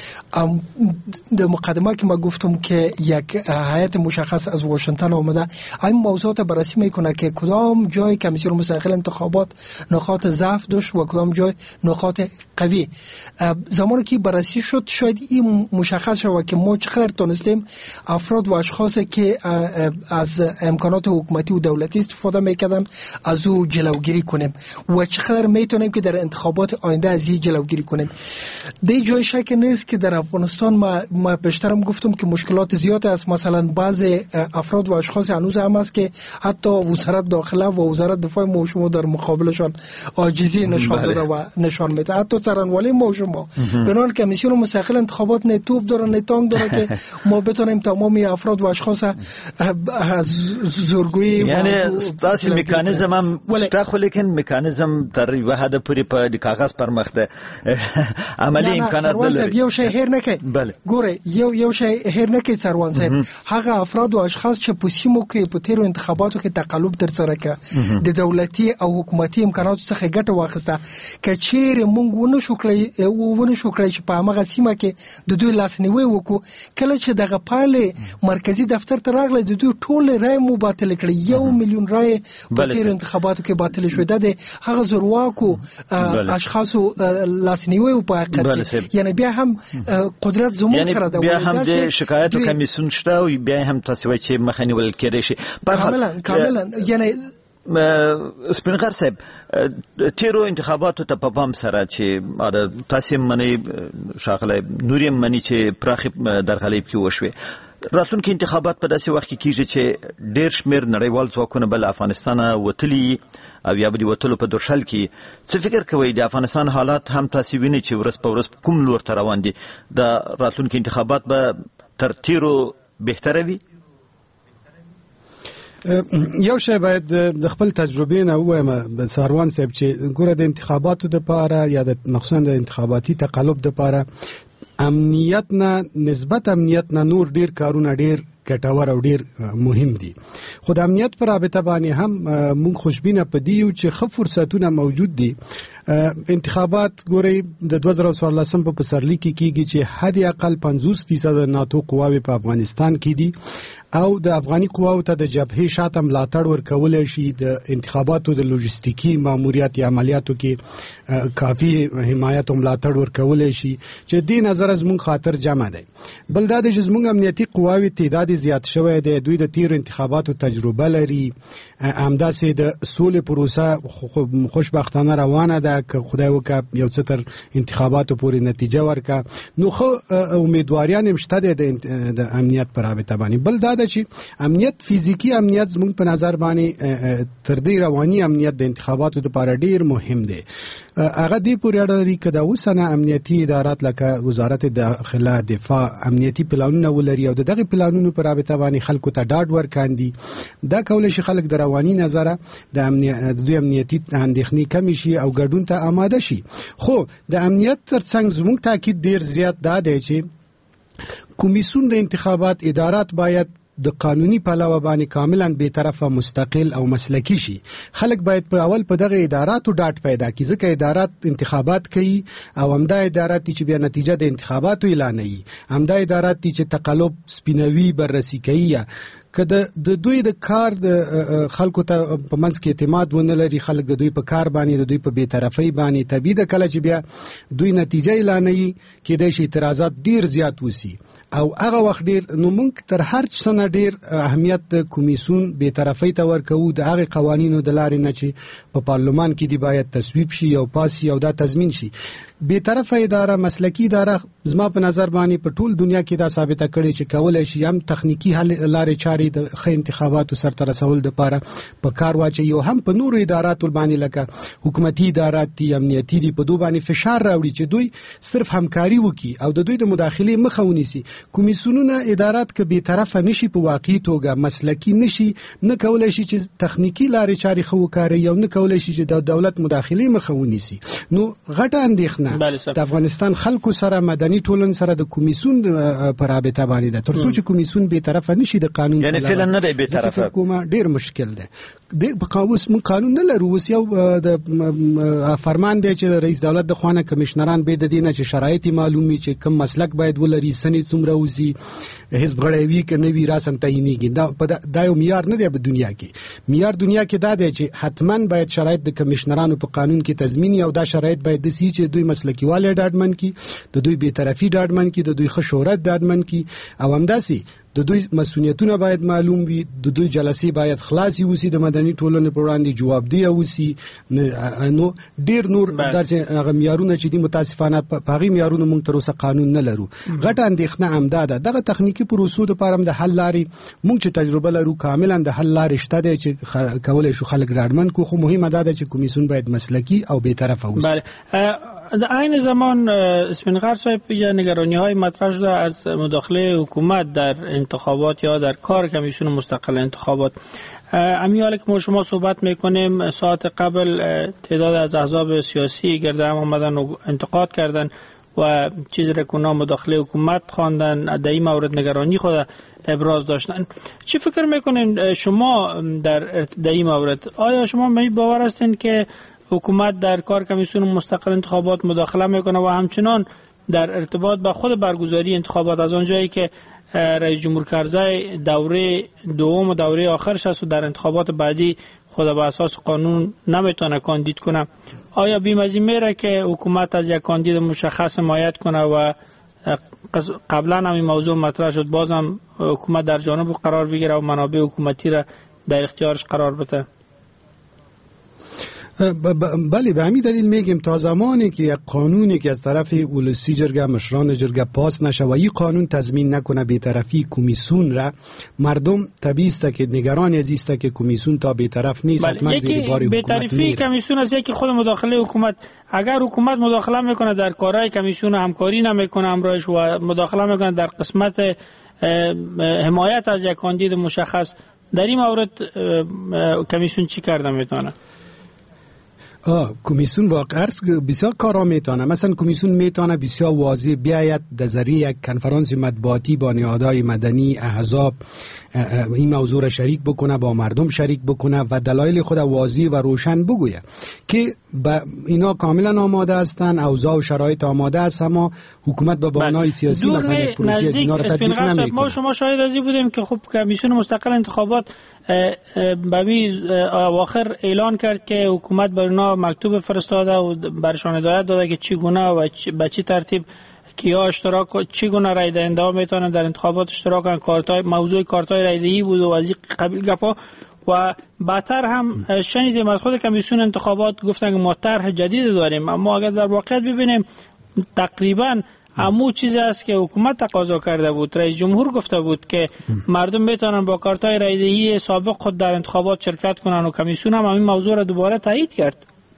در مقدمه که ما گفتم که یک هیئت مشخص از واشنگتن آمده این موضوعات بررسی میکنه که کدام جای کمیسیون مستقل انتخابات نقاط ضعف داشت و کدام جای نقاط قوی. زمانی که بررسی شد شاید این مشخص شد که ما چقدر تونستیم افراد و اشخاصی که از امکانات حکومتی و دولتی استفاده میکردن از او جلوگیری کنیم و چقدر میتونیم که در انتخابات آینده از این جلوگیری کنیم. در جای شک نیست که در افغانستان ما ما بیشترم گفتم که مشکلات زیاد است. مثلا بعض افراد و اشخاص هنوز هم است که حتی وزارت داخله و وزارت دفاع ما شما در مقابلشان عاجزی نشان داده و نشان میده. حتی سرانوالی ما شما بنان کمیسیون مستقل انتخابات نه توپ داره نه تانک داره که ما بتونیم تمامی افراد و اشخاص از زورگویی یعنی تاسو میکانیزم هم شته خو لیکن میکانیزم تر یو حد پوری په د کاغذ پر مخ ده عملی امکانات نه یو شی هیر نکي ګوره یو یو شی هیر نکي څروان صاحب هغه افراد او اشخاص چې په سیمو کې په تیرو انتخاباتو کې تقلب تر سره کړ د دولتي او حکومتي امکاناتو څخه ګټه واخیسته کچیر مونږ ونه شو کړی ونه شو کړی چې په هغه سیمه کې د دوی لاسنیوي وکړو کله چې دغه پاله مرکزی دفتر ته راغله د دوی ټول رای مو باطل کړی یو میلیون رای په تیرو انتخاباتو کې باطل شو د هغه زورواکو اشخاصو لاسنیوي په حقیقت یعنی بیا هم قدرت زموږ سره د بیا هم د شکایت کمیسیون شته او بیا هم تاسو چې مخنیول کېږي شي کاملا کاملا یعنی سپینغر صاحب تیرو انتخاباتو ته په پام سره چې تاسو منی شاغله نوریم منی چې پراخ درغلیب کې وشوي راتلونکي انتخابات په داسې وخت کې کیږي چې ډېر شمېر نړیوال ځواکونه بل افغانستان وتلي او یا به وتلو په درشل کې څه فکر کوي د افغانستان حالات هم تاسو ویني چې ورځ په ورځ کوم لور ته روان دي د راتلونکي انتخابات به تر تیرو بهتره وي؟ یو شی باید د خپل تجربې نه وایم ساروان صاحب چې ګوره د انتخاباتو د پاره یا د مخصوصا د انتخاباتي تقلب د پاره امنیت نه نسبت امنیت نه نور ډیر کارونه ډیر ګټور او ډیر مهم دي. خو د امنیت پر رابطه باندې هم موږ خوشبینه پدیو چې ښه فرصتونه موجود دي. انتخابات ګوري د دوه زره څوارلسم په پسرلي کې کیږي چې حد اقل پنځوس فیصد ناتو قواوې په افغانستان کې دي او د افغاني قواو ته د جبهې شاته ملاتړ ورکول شي د انتخاباتو د لوجستیکي ماموریت عملیاتو کې کافي حمایت او ملاتړ ورکول شي چې د نظر زموږ خاطر جمع دی. بل دا د زموږ امنیتي قواوې تعداد زیات شوی دی. دوی د تیر انتخاباتو تجربه لري. همداسې د سولې پروسه خوشبختانه روانه ده که خدای وکړه یو څه تر انتخاباتو پورې نتیجه ورکړه نو خو امیدواریان هم شته د امنیت پر رابطه باندې. بل دا ده چې امنیت فیزیکی امنیت زموږ په نظر باندې تر دې رواني امنیت د انتخاباتو لپاره ډیر مهم دی. هغه دې پورې اړه لري که د اوسنه امنیتي ادارات لکه وزارت داخله دفاع امنیتي پلانونه ولري او دغه پلانونو پر رابطه باندې خلکو ته ډاډ ورکاندي. دا کولای شي خلک د رواني نظره د امنیت د امنیتي اندېښنې کم شي او ګډون ته آماده شي. خو د امنیت ترڅنګ زموږ تاکید ډیر زیات دا دی چې کمیسیون د انتخابات ادارات باید د قانوني پلوه باندې کاملا به طرفه مستقل او مسلکی شي. خلک باید په اول په دغه اداراتو ډاټ پیدا کړي ځکه ادارات انتخابات کوي او همدا ادارات چې بیا نتیجه د انتخاباتو اعلانوي، همدا ادارات چې تقلب سپینوي بررسي کوي. که د دوی د کار د خلکو ته په منځ کې اعتماد ونه لري، خلک د دوی په کار باندې د دوی په بی‌طرفۍ باندې طبیعي ده کله چې بیا دوی نتیجه اعلانوي کېدای شي اعتراضات ډیر زیات وسی او هغه وخت ډیر نو موږ تر هر څه نه ډیر اهمیت د کمیسیون بی‌طرفۍ ته ورکوو د هغه قوانینو د لارې نه چې په پارلمان کې دی باید تصویب شي او پاس او دا تضمین شي. بی‌طرفه اداره مسلکی اداره زما په نظر باندې په ټول دنیا کې دا ثابته کړي چې کولای شي هم تخنیکی حل لارې چارې د ښه انتخاباتو سرته رسول د لپاره په کار واچي او هم په نورو اداراتو باندې لکه حکومتي ادارات دي امنیتي دي په دوه باندې فشار راوړي چې دوی صرف همکاري وکړي او د دوی د مداخله مخه ونیسي. کمیسیونونه ادارات کې بی‌طرفه نشي په واقعي توګه مسلکی نشي، نه کولای شي چې تخنیکی لارې چارې خو وکړي او نه کولای شي چې د دولت مداخله مخه ونیسي. نو غټه اندېښنه د افغانستان خلکو سره مدني مدني ټولنې سره د کمیسون پر رابطه باندې ده. ترڅو چې کمیسون به طرف نشي د قانون یعنی فعلا نه دی به طرف کومه ډیر مشکل ده. د قاوس من قانون نه لرو. اوس یو د فرمان دی چې رئیس دولت د خوانه کمشنران به د دینه چې شرایط معلومي چې کوم مسلک باید ولري، سنې څومره وزي، حزب غړی وی کنه وی رسم تعینېږي. دا دا یو معیار نه دی په دنیا کې. معیار دنیا کې دا دی چې حتما باید شرایط د کمشنرانو په قانون کې تضمین او دا شرایط باید د سی چې دوی مسلکی والي ډاډمن کی، د دوی بی‌طرفي ډاډمن کی، د دوی ښه شهرت ډاډمن کی، او همداسي د دوی مسؤلیتونه باید معلوم وي، د دوی جلسې باید خلاصي وسی، د مدني ټولنې پر وړاندې جوابدهي وسی. نو ډیر نور درځي هغه معیارونه چې دي متاسفانه په هغه معیارونو موږ تر اوسه قانون نه لرو. غټه اندېښنه همدا ده. دغه تخنیکی پروسو لپاره د حل لارې موږ چې تجربه لرو کاملا د حل لارې شته دي چې کولای شو خلک ډاډمن کو. خو مهمه ده چې کمیسیون باید مسلکی او بی‌طرفه وي. بله. در عین زمان اسپینغر صاحب نگرانی های مطرح شده از مداخله حکومت در انتخابات یا در کار کمیسیون مستقل انتخابات. امی حالا که ما شما صحبت میکنیم ساعت قبل تعداد از احزاب سیاسی گرده هم آمدن و انتقاد کردن و چیز را که اونا مداخله حکومت خواندن، در این مورد نگرانی خود ابراز داشتن. چی فکر میکنین شما در در این مورد؟ آیا شما می باور هستین که حکومت در کار کمیسیون مستقل انتخابات مداخله میکنه و همچنان در ارتباط با خود برگزاری انتخابات از آنجایی که رئیس جمهور کرزی دوره دوم و دوره آخرش است و در انتخابات بعدی خود به اساس قانون نمیتونه کاندید کنه، آیا بیم از این میره که حکومت از یک کاندید مشخص حمایت کنه و قبلا هم این موضوع مطرح شد بازم حکومت در جانب قرار بگیره و منابع حکومتی را در اختیارش قرار بده؟ بله، به همین دلیل میگیم تا زمانی که یک قانونی که از طرف اولسی جرگه مشران جرگه پاس نشه و این قانون تضمین نکنه بی‌طرفی کمیسیون را، مردم طبیعی است که نگران از است که کمیسیون تا بی‌طرف نیست. حتما زیر بار حکومت بی‌طرفی کمیسیون است که خود مداخله حکومت، اگر حکومت مداخله میکنه در کارهای کمیسیون همکاری نمیکنه امرایش و مداخله میکنه در قسمت حمایت از یک کاندید مشخص، در این مورد کمیسیون چی کرده میتونه؟ آه کمیسیون واقعا بسیار کارا میتونه. مثلا کمیسیون میتونه بسیار واضح بیاید در ذریعه یک کنفرانس مطبوعاتی با نهادهای مدنی احزاب این موضوع را شریک بکنه، با مردم شریک بکنه و دلایل خود واضح و روشن بگویه که با اینا کاملا آماده هستند، اوضاع و شرایط آماده است، اما حکومت به بهانه‌های سیاسی مثلا یک پروسه از اینا را تطبیق نمیکنه. ما شما شاهد ازی بودیم که خب کمیسیون مستقل انتخابات بمی اواخر اعلان کرد که حکومت بر اینا مکتوب فرستاده و برشان هدایت داده که چگونه و به چه ترتیب کیا اشتراک چگونه رای دهنده ها میتونن در انتخابات اشتراک کنن. کارتای موضوع کارتای رای دهی بود و از این قبیل گپا و بعدتر هم شنیدیم از خود کمیسیون انتخابات گفتن که ما طرح جدید داریم، اما اگر در واقعیت ببینیم تقریبا همو چیزی است که حکومت تقاضا کرده بود. رئیس جمهور گفته بود که مردم میتونن با کارتای رای دهی سابق خود در انتخابات شرکت کنن و کمیسیون هم این موضوع را دوباره تایید کرد.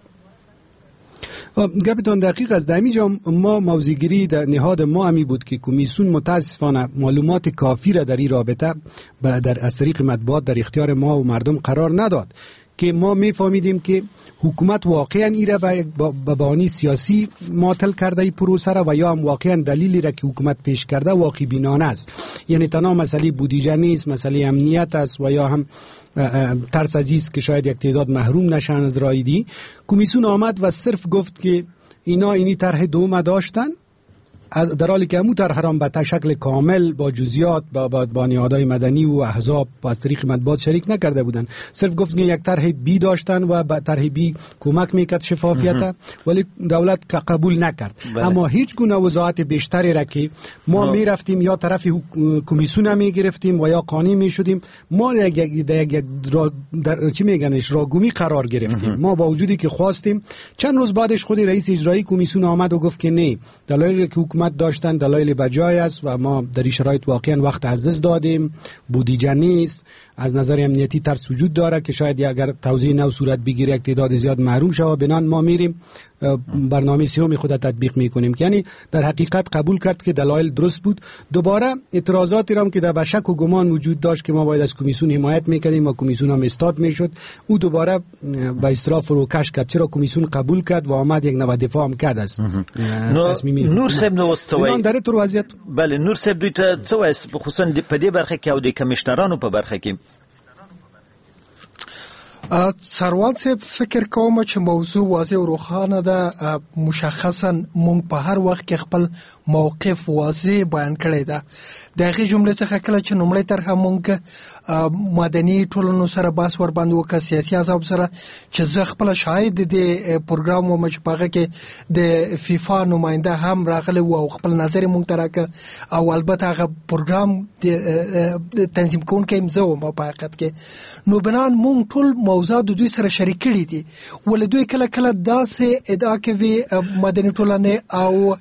گپتان دقیق است. در اینجا ما موضوعگیری در نهاد ما همی بود که کمیسیون متاسفانه معلومات کافی را در این رابطه در از طریق مطبوعات در اختیار ما و مردم قرار نداد که ما میفهمیدیم که حکومت واقعا این را به بهانه سیاسی معطل کرده این پروسه را و یا هم واقعا دلیلی را که حکومت پیش کرده واقع بینانه است. یعنی تنها مسئله بودجه نیست، مسئله امنیت است و یا هم ترس از است که شاید یک تعداد محروم نشن از رایدی. کمیسیون آمد و صرف گفت که اینا اینی طرح دوم داشتن، در حالی که همون طرح را به شکل کامل با جزئیات با با, با نهادهای مدنی و احزاب با از طریق مطبوعات شریک نکرده بودن. صرف گفت که یک طرح بی داشتن و به طرح بی کمک میکرد شفافیت، ولی دولت قبول نکرد. بله. اما هیچ گونه وضاحت بیشتری را که ما می رفتیم یا طرف کمیسیون می گرفتیم و یا قانونی می شدیم، ما یک یک در چی میگنش راگومی قرار گرفتیم. ما با وجودی که خواستیم، چند روز بعدش خود رئیس اجرایی کمیسیون آمد و گفت که نه، دلایلی که حکومت داشتن دلایل بجای است و ما در این شرایط واقعا وقت از دست دادیم، بودجه نیست، از نظر امنیتی ترس وجود داره که شاید اگر توزیع نو صورت بگیره یک تعداد زیاد محروم شود، بنان ما میریم برنامه سیوم خود تطبیق میکنیم. یعنی در حقیقت قبول کرد که دلایل درست بود. دوباره اعتراضاتی را که در شک و گمان وجود داشت که ما باید از کمیسیون حمایت میکردیم و کمیسیون هم استاد میشد، او دوباره به اصطلاح فروکش کرد، چرا کمیسیون قبول کرد و آمد یک نوع دفاع هم کرد از تصمیم. نور صاحب نو استوي در تر وضعیت بله نور صاحب دوی ته څه وایي خصوصا په دې برخه کې او د کمشنرانو په برخه کې؟ سروان صاحب فکر کوم چې موضوع واضح او روښانه ده. مشخصا مونږ په هر وخت کې خپل موقف واضح بیان کړی ده. دغه جمله څخه کله چې نومړی طرح مونږ مدني ټولنو سره باس ور باندې وکړ، سیاسي احزاب سره چې زه خپل شاهد د پروګرام و مشبغه کې د فیفا نماینده هم راغلی او خپل نظر مونږ تراکه او البته هغه پروګرام د تنظیم کوونکی مزه و ما په حقیقت کې نو بنان مونږ ټول موضوع د دوی سره شریک کړي دي. ولې دوی کله کله داسې ادعا کوي مدني ټولنه او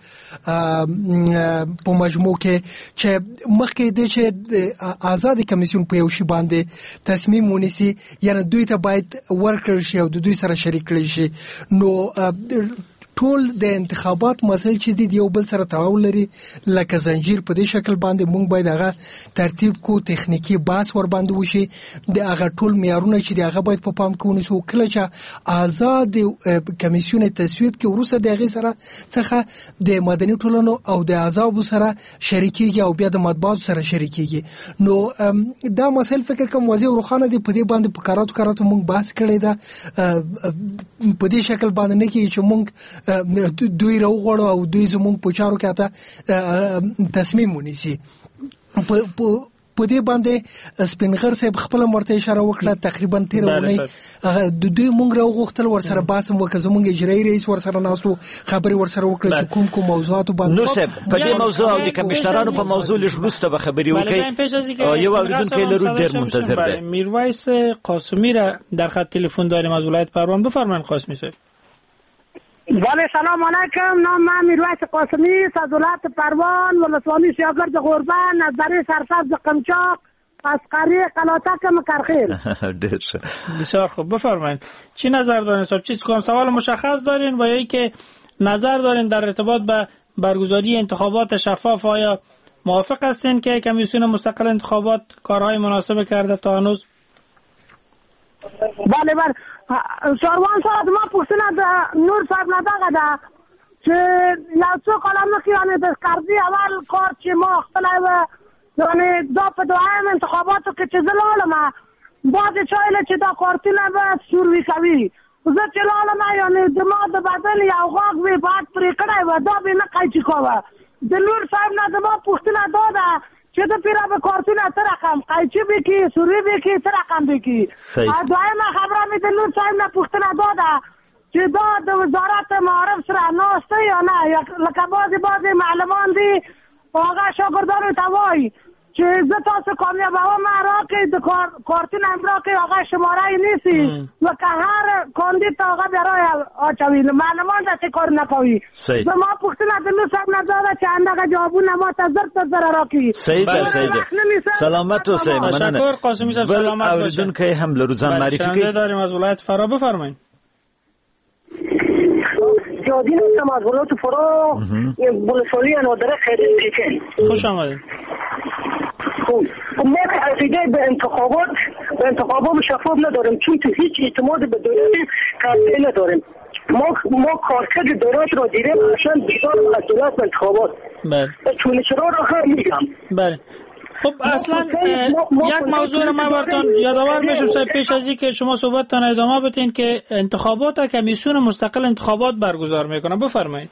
په مجموع کې چې مخکې د چې آزاد کمیسیون په یو شی باندې تصمیم ونیسي، یعنی دوی ته باید ورکړل شي او د دوی سره شریک کړي شي. نو ټول د انتخابات مسایل چې د یو بل سره تړاو لري لکه زنجیر په دې شکل باندې مونږ باید هغه ترتیب کو، تخنیکی باس ور باندې وشي، د هغه ټول معیارونه چې د هغه باید په پام کې ونیسو. کله چې آزاد کمیسیون تصویب کې وروسته د هغه سره څخه د مدني ټولنو او د احزاب سره شریکيږي او بیا د مطبوعات سره شریکيږي، نو دا مسایل فکر کوم واضح او روښانه دي. په دې باندې په کاراتو کاراتو مونږ بحث کړی دا په دې شکل باندې نه کې چې مونږ دوی راوغړو او دوی زمونږ په چارو کې اته تصمیم ونیسي. په دې باندې سپینغر صاحب خپل مرته اشاره وکړه تقریبا تیر ونی د دوی مونږ راوغختل ورسره باسم وکړه، زمونږ اجرایي رئیس ورسره ناستو خبري ورسره وکړه چې کوم کوم موضوعات باندې نو صاحب په دې موضوع او د کمشنرانو په موضوع لږ وروسته به خبري وکړي. یو اوریدونکو لرو ډیر منتظر دی. میرویس قاسمی را در خط تلفن داریم از ولایت پروان. بفرمایید قاسمی صاحب. بله سلام علیکم. نام من میرویس قاسمی از ولایت پروان، ولسوانی شیاگرد غربن، از دره سرسبز قمچاق، از قریه قلاتک مکرخیل. بسیار خوب. بفرمایید چی نظر دارین صاحب؟ چیز کام سوال مشخص دارین و یا ای که نظر دارین در ارتباط به برگزاری انتخابات شفاف؟ آیا موافق هستین که کمیسیون مستقل انتخابات کارهای مناسب کرده تا هنوز؟ بله بله سروان صاحب ما پوښتنه د نور صاحب نه دغه ده چې یو څو کاله مخکې یعنې د قرضي اول کار چې ما خپله یعنې دا په دویم انتخاباتو کې چې زه لاړم بعضې چا ویله چې دا کارتونه به سوروي کوي. زه چې لاړم یعنې د ما د بدن یو غاښ مې باید پرې کړی و، دا مې نه قیچي کوه. د نور صاحب نه زما پوښتنه دا ده چې د پیرا به کارتونه څه رقم قیچي بکي سوری بکي څه رقم بکي. دویمه خبره مې د نور صاحب نه پوښتنه دا ده چې دا د وزارت معارف سره ناسته یا نه، لکه بعضې بعضې معلمان دي هغه شاګردانو ته وایي چې زه تاسو کامیابوم راکړئ د کارتونه هم راکړئ هغه شماره یې نیسي لکه هر کاندید ته هغه بیا رای اچوي، معلمان داسې کار نه کوي. زما پوښتنه د نور صاحب نه دا ده چې همدغه جوابونه ما ته زر تر زره راکړي. صحیح ده صحیح ده. سلامت اوسئ. مننه. تشکر قاسمی صاحب. سلامت باشید. اوریدونکي هم لرو ځان معرفي کړئ. داریم از ولایت فرا. بفرمایید. جادین هستم از ولایت فرا، ولسوالی نادره خیلی. خوش آمدید. ما عقیده به انتخابات به انتخابات شفاف نداریم چون تو هیچ اعتماد به دولت قطعی نداریم. ما ما کارکرد دولت را دیدیم عشان بیزار از دولت انتخابات. بله. چون چرا را هم میگم. بله. خب اصلا یک موضوع رو من براتون یادآور میشم صاحب پیش از اینکه شما صحبتتان ادامه بدین که انتخابات کمیسیون مستقل انتخابات برگزار میکنه. بفرمایید.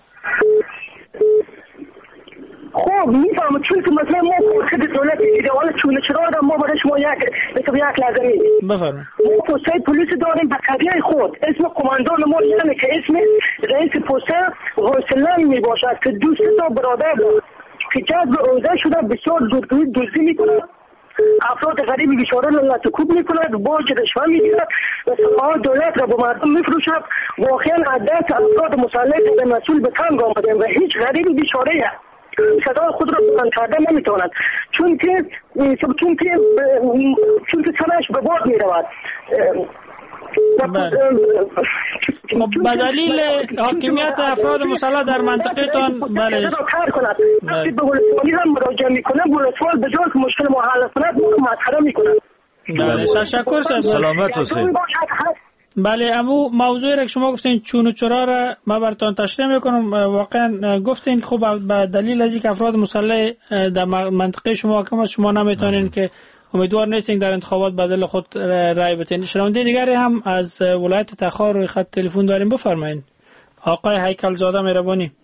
خب میفهمم چون که مثلا ما کارکرد دولت دیدیم حالا چون چرا را ما برای شما یک مثلا یک لازمی. بفرمایید. ما پست پلیس داریم به قضیه خود اسم کماندان ما یعنی که اسم رئیس پست واسلان می باشد که دوست تا برادر که جذب عهده شده بسیار دزدی میکنه، افراد غریب بیچاره را لطکوب میکند، باج رشوه میگیرد و سپاه دولت را به مردم میفروشد. واقعا عدت افراد مسلح به مسئول به تنگ آمده و هیچ غریب بیچاره صدای خود را بلند کرده نمیتواند چون که چون که چون که سرش به باد میرود. خب به دلیل حاکمیت افراد مسلح در منطقه‌تان بله کار کند وقتی به ولسوالی هم مراجعه میکنه ولسوال به جای که مشکل ما حل کند مسخره میکنه. بله تشکر صاحب. سلامت باشید. بله امو موضوعی را که شما گفتین چون و چرا را ما براتون تشریح میکنم. واقعا گفتین خب به دلیل از اینکه افراد مسلح در منطقه شما حاکم است شما نمیتونین که امیدوار نیستین در انتخابات بدل خود رای بدین. شنونده دیگری هم از ولایت تخار روی خط تلفن داریم، بفرمایید. آقای هیکل زاده مهربانی.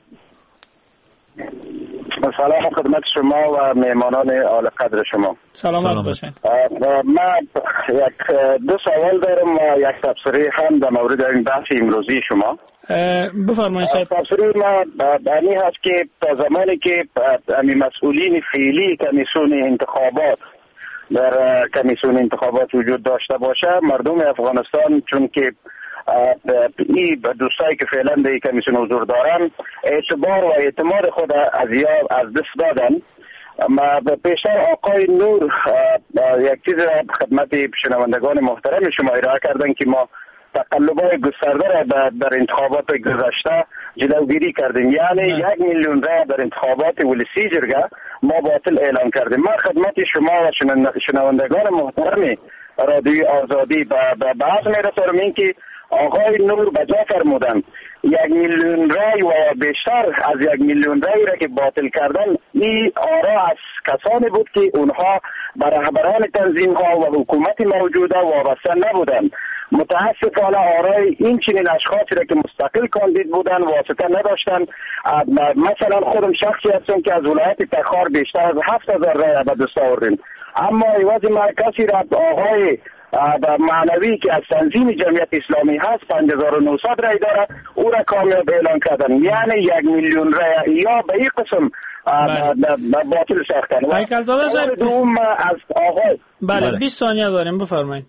سلام خدمت شما و مهمانان اعلی قدر شما. سلامت باشین. من یک دو سوال دارم و یک تبصره هم در مورد این بحث امروزی شما. بفرمایید صاحب. تبصره ما بانی هست که تا زمانی که امی مسئولین فعلی کمیسیون انتخابات در کمیسیون انتخابات وجود داشته باشه، مردم افغانستان چون که این دوستایی که فعلا در کمیسیون حضور دارن اعتبار و اعتماد خود از یا از دست دادن. ما پیشتر آقای نور یک چیز خدمت شنوندگان محترم شما ارائه کردن که ما تقلب‌های گسترده را در انتخابات گذشته جلوگیری کردیم، یعنی یک میلیون رای در انتخابات ولسی جرگه ما باطل اعلام کردیم. ما خدمت شما و شنوندگان محترم رادیوی آزادی به بحث میرسانم این که آقای نور بجا فرمودن یک میلیون رای و بیشتر از یک میلیون رای را که باطل کردن این آرا از کسانی بود که اونها به رهبران تنظیم ها و حکومت موجوده وابسته نبودند. متاسفانه آرای این چنین اشخاصی را که مستقل کاندید بودن واسطه نداشتن. مثلا خودم شخصی هستم که از ولایت تخار بیشتر از هفت هزار رای به دست آوردیم، اما عوض من کسی را آقای معنوی که از تنظیم جمعیت اسلامی هست پنج هزار و نهصد رای داره او را کامیاب اعلان کردن، یعنی یک میلیون رای یا به این قسم باطل ساختن. هیکل زاده صاحب دوم از آقای بله بیست ثانیه داریم بفرمایید.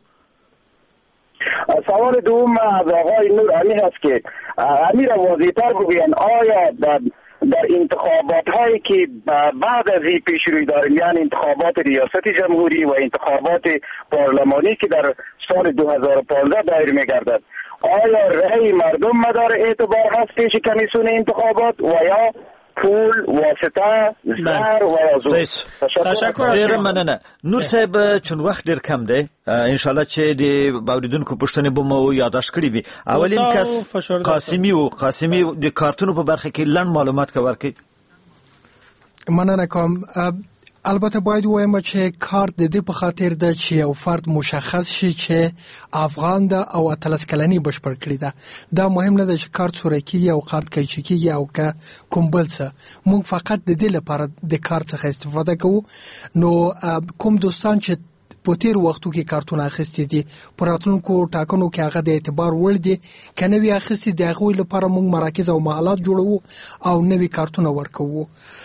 سوال دوم از آقای نور امی هست که امیر واضح‌تر بگوین آیا در در انتخابات هایی که بعد از این پیش روی داریم، یعنی انتخابات ریاست جمهوری و انتخابات پارلمانی که در سال دو هزار و پانزده دایر می‌گردد، آیا رأی مردم مدار اعتبار هست پیش کمیسیون انتخابات و یا پول واسطه زر و یا زور؟ تشکر. ډیر مننه. نور صاحب چون وخت ډیر کم دی ان شاء الله چې د باوریدونکو پښتنې به مو یاداش کړی وي. اولین کس قاسمی او قاسمی د کارتونو په برخه کې لړ معلومات کوي ورکړي. مننه کوم. البته باید وایم چې کارت د دې په خاطر ده چې یو فرد مشخص شي چې افغان ده او اتلس کلنی بشپړ کړی ده. دا مهم نه ده چې کارت سوری کیږي او کارت کیچی کیږي او که کوم بل څه. موږ فقط د دې لپاره د کارت څخه استفاده کوو. نو کوم دوستان چې په تیر وختو کې کارتونه اخیستي دي په راتلونکو ټاکنو کې هغه د اعتبار وړ دي که نوي اخیستي د هغوی لپاره موږ مراکز او محلات جوړوو او نوي کارتونه ورکوو.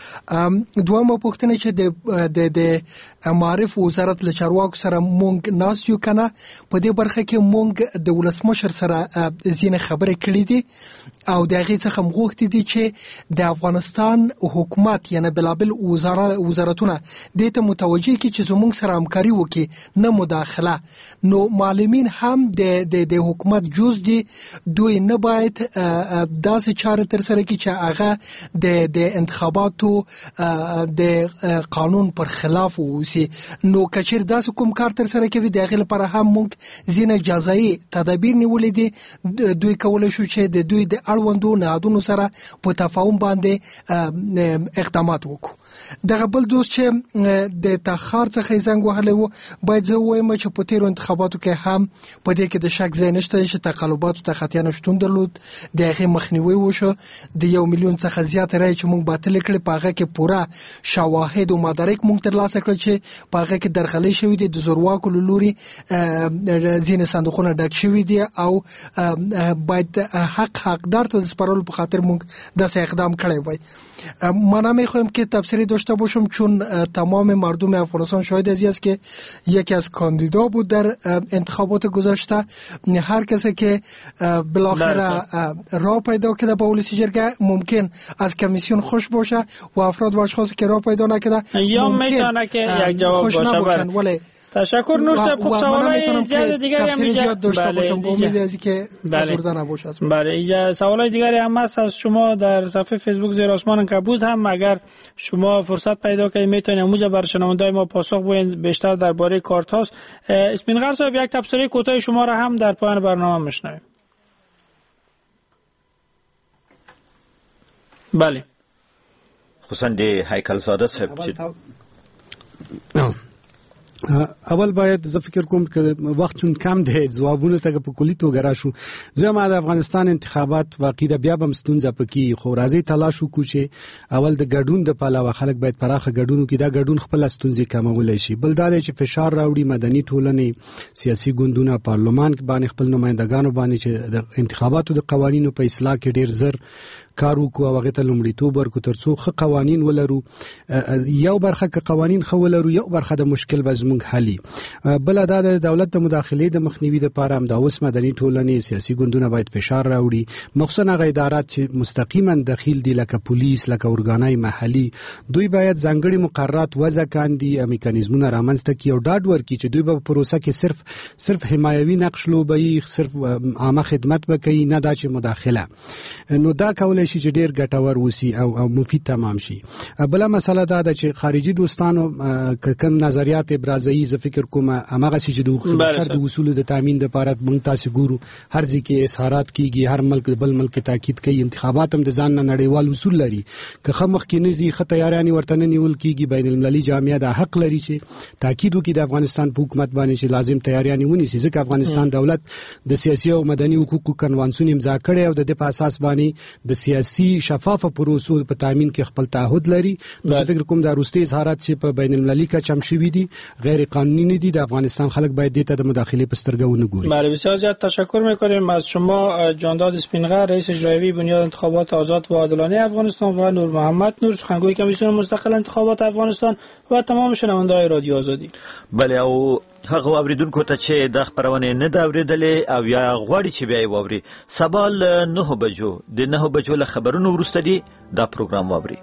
دوامه پوښتنه چې د د معرف وزارت له چارواکو سره مونږ ناست یو کنه په دې برخه کې مونږ د ولسمشر سره ځینې خبرې کړې دي او د هغې څخه مغوښتي دي چې د افغانستان حکومت یعنی بلابل وزارتونه دې ته متوجه کړي چې زموږ سره همکاري وکړي نه مداخله. نو معلمین هم د د حکومت جز دي، دوی نه باید داسې چارې ترسره کړي چې هغه د د انتخاباتو د قانون پر خلاف اوسي. نو کچیر داسې کوم کار تر سره کوي د هغې لپاره هم موږ ځینې جزایي تدابیر نیولې دي. دوی کولی شو چې د دوی د اړوندو نهادونو سره په تفاهم باندې اقدامات وکړو. دغه بل دوست چې د تخار څخه زنګ وهلی و باید زه ووایم چې په تیرو انتخاباتو کې هم په دې کې د شک ځای نشته چې تقلباتو ته خطیانه شتون درلود. د هغې مخنیوی وشو. د یو میلیون څخه زیات رایې چې موږ باطلې کړې په هغه کې پوره شواهد او مدارک موږ ترلاسه کړل چې په هغه کې درغلۍ شوي دي، د زورواکو له لوري ځینې صندوقونه ډک شوي دي او باید حق حقدار ته د سپارلو په خاطر موږ داسې اقدام کړی وای. من میخوایم که تبصره داشته باشم چون تمام مردم افغانستان شاهد ازی است که یکی از کاندیدا بود در انتخابات گذشته. هر کسی که بالاخره راه پیدا کرده به ولسی جرگه ممکن از کمیسیون خوش باشه و افراد و اشخاصی که راه پیدا نکرده یا میتونه که یک جواب باشه. ولی تشکر نور صاحب. خب سوالای زیاد دیگری هم زیاد داشته باشم با امید از اینکه زورده نباشه. بله اینجا سوالای دیگری هم هست از شما در صفحه فیسبوک زیر آسمان کبود هم. اگر شما فرصت پیدا کنید میتونید اموزه بر شنوندای ما پاسخ بدید بیشتر درباره کارت هاست. اسپینغر صاحب یک تبصره کوتاه شما را هم در پایان برنامه میشنویم. بله خصوصا دی هیکل زاده صاحب اول باید زه فکر کوم که وخت چون کم دی ځوابونه ته په کلی توګه راشو. زه ما د افغانستان انتخابات واقع د بیا بم ستونزه پکې خو راځي تلاش وکړو چې اول د ګډون د پلاوه خلک باید پراخه ګډون وکړي. دا ګډون خپل ستونزې کمولای شي. بل دا چې فشار راوړي مدني ټولنې سیاسي ګوندونه پارلمان کې باندې خپل نمائندګانو باندې چې د انتخاباتو د قوانینو په اصلاح کې ډیر زر کارو کو هغه ته لومړیتوب ورکو ترڅو خ قوانین ولرو. یو برخه ک قوانین خو ولرو یو برخه د مشکل به زموږ حلی. بل دا د دولت د مداخلې د مخنیوي لپاره هم د اوس مدني ټولنې سیاسي ګوندونه باید فشار راوړي. مخصوصا غیر ادارات چې مستقیما داخل دي لکه پولیس لکه اورګانای محلي دوی باید ځانګړي مقررات وضع کاندي میکانیزمونه رامنځته کړي او ډاډ ورکړي چې دوی په پروسه کې صرف صرف حمایوي نقش لوبي صرف عامه خدمت وکړي نه دا چې مداخله. نو دا کول شي چې ډیر ګټور وسی او او مفید تمام شي. بل مسله دا ده چې خارجي دوستانو کوم نظریات ابرازي ز فکر کوم هغه چې د حقوقو د اصول د تامین لپاره موږ تاسو ګورو هر ځکه اظهارات کیږي هر ملک بل ملک تاکید کوي انتخابات هم د ځان نه نړیوال اصول لري که خمخ کې نزي خ تیارانی ورته نیول کیږي بین المللي جامعه د حق لري چې تاکید وکړي د افغانستان په حکومت باندې چې لازم تیارانی ونیسي ځکه افغانستان دولت د سیاسي او مدني حقوقو کنوانسیون امضا کړي او د په اساس باندې د سیاسي شفافه پروسو په تامین کې خپل تعهد لري. نو فکر کوم دا روستي اظهارات چې په بین المللي کې چم شوي دي غیر قانوني نه دي. د افغانستان خلک باید دې ته د مداخله په سترګه ونه ګوري. بله بسیار زیاد تشکر می‌کنیم از شما جانداد اسپینغر رئیس اجرایی بنیاد انتخابات آزاد و عادلانه افغانستان و نور محمد نور سخنگوی کمیسیون مستقل انتخابات افغانستان و تمام شنونده‌های رادیو آزادی. بله او هغه اوریدونکو ته چې د خبرونه نه دا اوریدلې او یا غواړي چې بیا یې واوري سبا له نه بجو د نه بجو له خبرونو وروسته دی دا پروګرام واوري.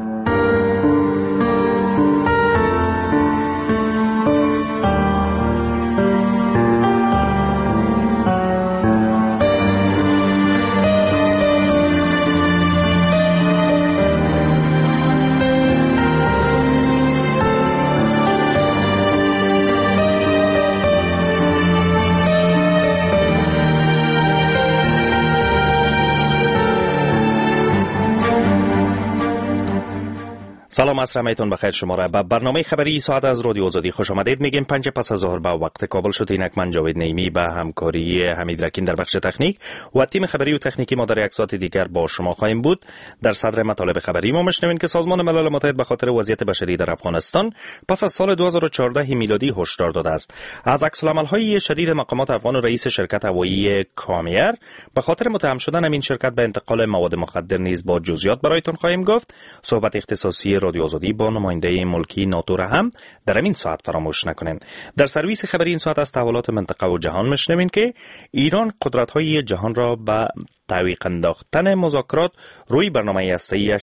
سلام عصر میتون بخیر شما را به برنامه خبری ساعت از رادیو آزادی خوش آمدید میگیم. پنج پس از ظهر به وقت کابل شد. اینک من جاوید نعیمی به همکاری حمید رکین در بخش تکنیک و تیم خبری و تکنیکی ما در یک ساعت دیگر با شما خواهیم بود. در صدر مطالب خبری ما میشنوین که سازمان ملل متحد به خاطر وضعیت بشری در افغانستان پس از سال دو هزار و چهارده میلادی هشدار داده است. از عکس‌العمل‌های شدید مقامات افغان و رئیس شرکت هوایی کامیر به خاطر متهم شدن این شرکت به انتقال مواد مخدر نیز با جزئیات برایتون خواهیم گفت. صحبت اختصاصی رادیو آزادی با نماینده ملکی ناتو را هم در این ساعت فراموش نکنین. در سرویس خبری این ساعت از تحولات منطقه و جهان میشنوین که ایران قدرت‌های جهان را به تعویق انداختن مذاکرات روی برنامه هسته‌ای‌اش